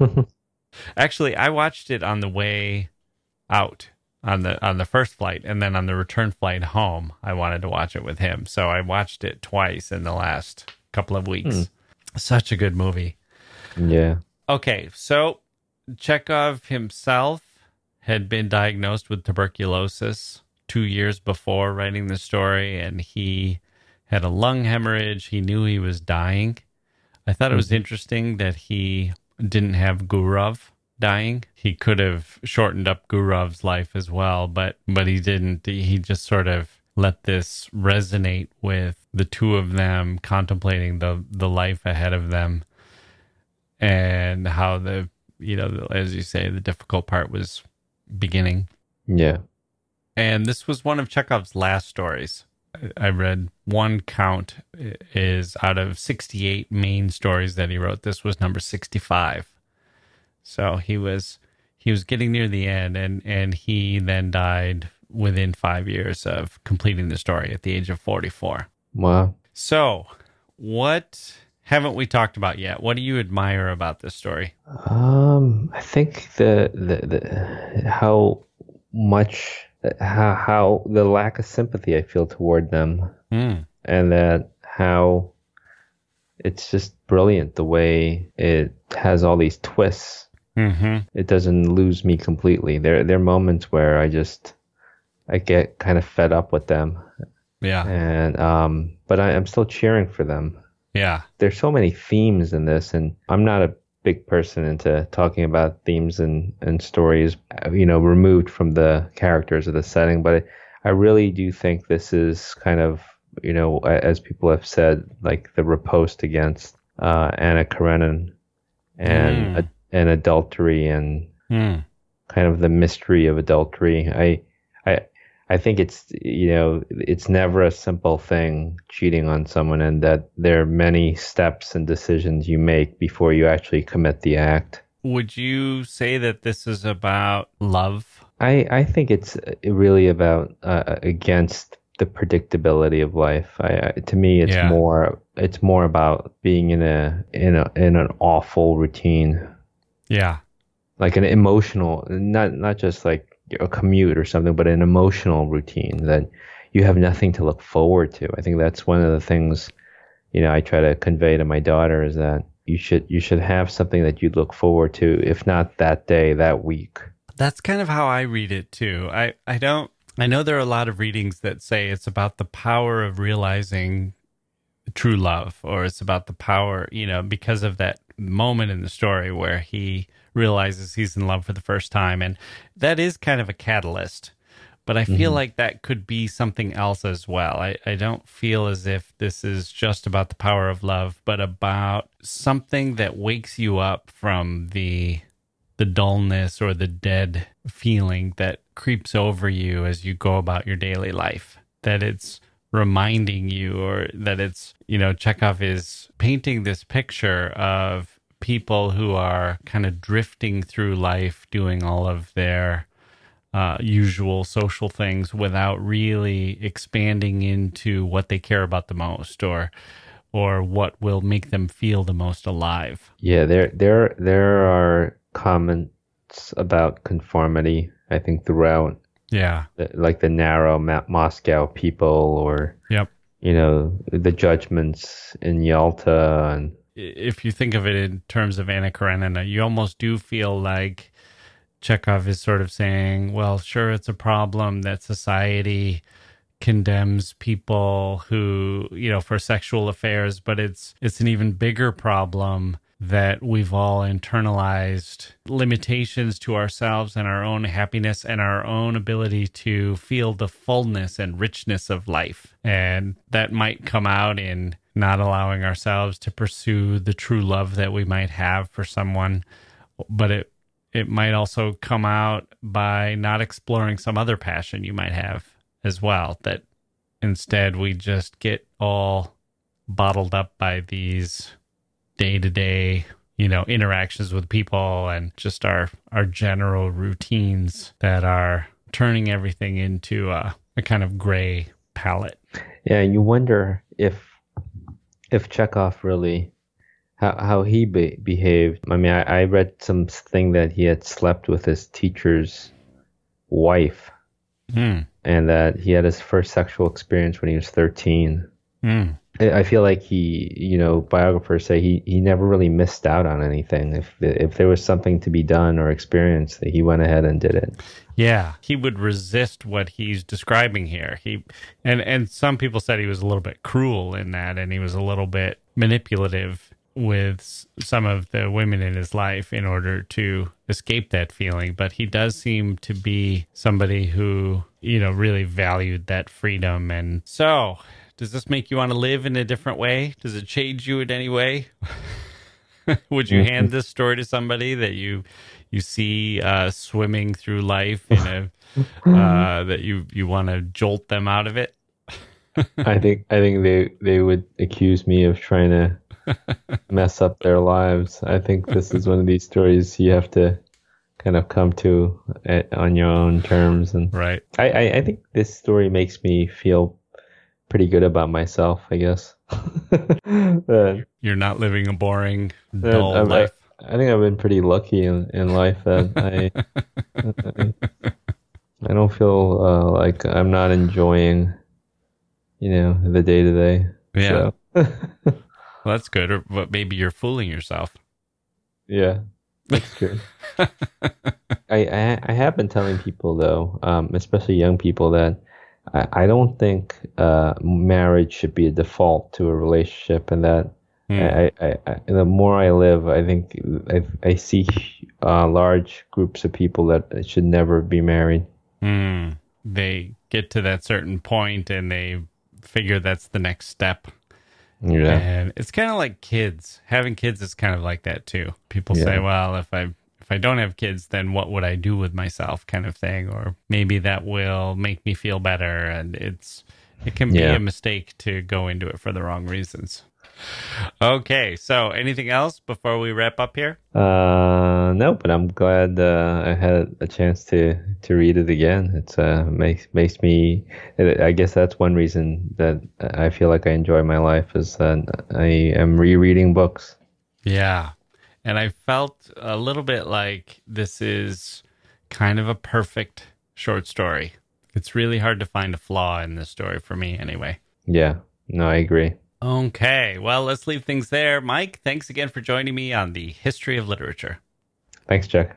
Actually, I watched it on the way out on the on the first flight, and then on the return flight home, I wanted to watch it with him. So I watched it twice in the last couple of weeks. Hmm. Such a good movie. Yeah. Okay, so Chekhov himself had been diagnosed with tuberculosis two years before writing the story, and he had a lung hemorrhage. He knew he was dying. I thought it was interesting that he didn't have Gurov dying. He could have shortened up Gurov's life as well, but but he didn't. He just sort of let this resonate with the two of them contemplating the the life ahead of them, and how the, you know, as you say, the difficult part was beginning. Yeah. And this was one of Chekhov's last stories. I read one count is out of sixty-eight main stories that he wrote, this was number sixty-five. So he was he was getting near the end, and, and he then died within five years of completing the story at the age of forty-four. Wow. So what haven't we talked about yet? What do you admire about this story? Um, I think the the, the how much how how the lack of sympathy I feel toward them, mm. and that how it's just brilliant the way it has all these twists. Mm-hmm. It doesn't lose me completely. There there are moments where I just I get kind of fed up with them. Yeah. And um, but I, I'm still cheering for them. Yeah. There's so many themes in this, and I'm not a big person into talking about themes and, and stories, you know, removed from the characters of the setting. But I really do think this is kind of, you know, as people have said, like the riposte against uh, Anna Karenina and mm. a, and adultery and mm. kind of the mystery of adultery. I I I think it's, you know, it's never a simple thing, cheating on someone, and that there are many steps and decisions you make before you actually commit the act. Would you say that this is about love? I, I think it's really about uh, against the predictability of life. I, I to me, it's Yeah. more it's more about being in a in a in an awful routine, Yeah. like an emotional, not not just like a commute or something, but an emotional routine that you have nothing to look forward to. I think that's one of the things, you know, I try to convey to my daughter is that you should you should have something that you look forward to, if not that day, that week. That's kind of how I read it too. I, I don't, I know there are a lot of readings that say it's about the power of realizing true love, or it's about the power, you know, because of that moment in the story where he realizes he's in love for the first time. And that is kind of a catalyst. But I feel Mhm. like that could be something else as well. I, I don't feel as if this is just about the power of love, but about something that wakes you up from the the dullness or the dead feeling that creeps over you as you go about your daily life. That it's reminding you, or that it's, you know, Chekhov is painting this picture of people who are kind of drifting through life, doing all of their uh, usual social things without really expanding into what they care about the most, or or what will make them feel the most alive. Yeah, there there there are comments about conformity, I think, throughout, Yeah. the- like the narrow Ma- Moscow people, or Yep. you know, the judgments in Yalta, and If you think of it in terms of Anna Karenina, you almost do feel like Chekhov is sort of saying, well, sure, it's a problem that society condemns people who, you know, for sexual affairs, but it's it's an even bigger problem that we've all internalized limitations to ourselves and our own happiness and our own ability to feel the fullness and richness of life. And that might come out in not allowing ourselves to pursue the true love that we might have for someone, but it it might also come out by not exploring some other passion you might have as well, that instead we just get all bottled up by these day-to-day, you know, interactions with people and just our our general routines that are turning everything into a, a kind of gray palette. yeah, you wonder if if Chekhov really how how he be, behaved. I mean, I, I read something that he had slept with his teacher's wife, Mm. and that he had his first sexual experience when he was thirteen. Mm. I I feel like he, you know, biographers say he, he never really missed out on anything. If if there was something to be done or experienced, he went ahead and did it. Yeah, he would resist what he's describing here. He and and some people said he was a little bit cruel in that, and he was a little bit manipulative with s- some of the women in his life in order to escape that feeling. But he does seem to be somebody who, you know, really valued that freedom. And so, does this make you want to live in a different way? Does it change you in any way? Would you hand this story to somebody that you you see uh, swimming through life in a uh, that you you want to jolt them out of it? I think I think they they would accuse me of trying to mess up their lives. I think this is one of these stories you have to kind of come to at, on your own terms. And Right. I, I, I think this story makes me feel pretty good about myself, I guess. That- You're not living a boring, that dull I'm- I, life. I think I've been pretty lucky in, in life that I, I I don't feel uh, like I'm not enjoying, you know, the day to day. Yeah. So, Well, that's good. Or but maybe you're fooling yourself. yeah, that's true. I, I I have been telling people though, um, especially young people, that I, I don't think uh, marriage should be a default to a relationship, and that Hmm. I, I, I the more I live, I think I I see uh, large groups of people that should never be married. Hmm. They get to that certain point and they figure that's the next step. Yeah, And it's kind of like kids. Having kids is kind of like that too. People say, Yeah. well, if I if I don't have kids, then what would I do with myself, kind of thing, or maybe that will make me feel better. And it's it can be Yeah. a mistake to go into it for the wrong reasons. Okay, so anything else before we wrap up here? Uh, no, but I'm glad uh, I had a chance to to read it again. It's uh makes makes me. I guess that's one reason that I feel like I enjoy my life is that I am rereading books. Yeah, and I felt a little bit like this is kind of a perfect short story. It's really hard to find a flaw in this story for me, anyway. Yeah, no, I agree. Okay, well, let's leave things there. Mike, thanks again for joining me on the History of Literature. Thanks, Jack.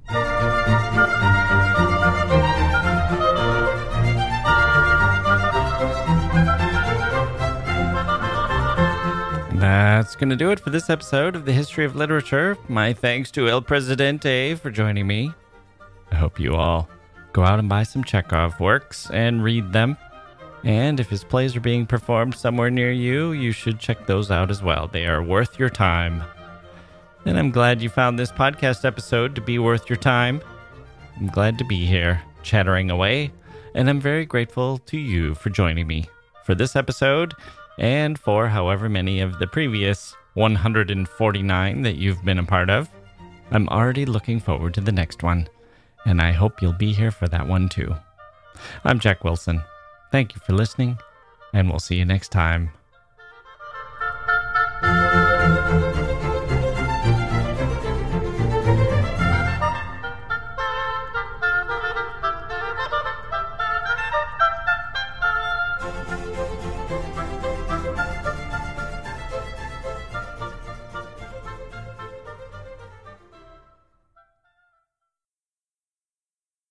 That's going to do it for this episode of the History of Literature. My thanks to El Presidente for joining me. I hope you all go out and buy some Chekhov works and read them. And if his plays are being performed somewhere near you, you should check those out as well. They are worth your time. And I'm glad you found this podcast episode to be worth your time. I'm glad to be here, chattering away, and I'm very grateful to you for joining me for this episode and for however many of the previous one hundred forty-nine that you've been a part of. I'm already looking forward to the next one, and I hope you'll be here for that one too. I'm Jack Wilson. Thank you for listening, and we'll see you next time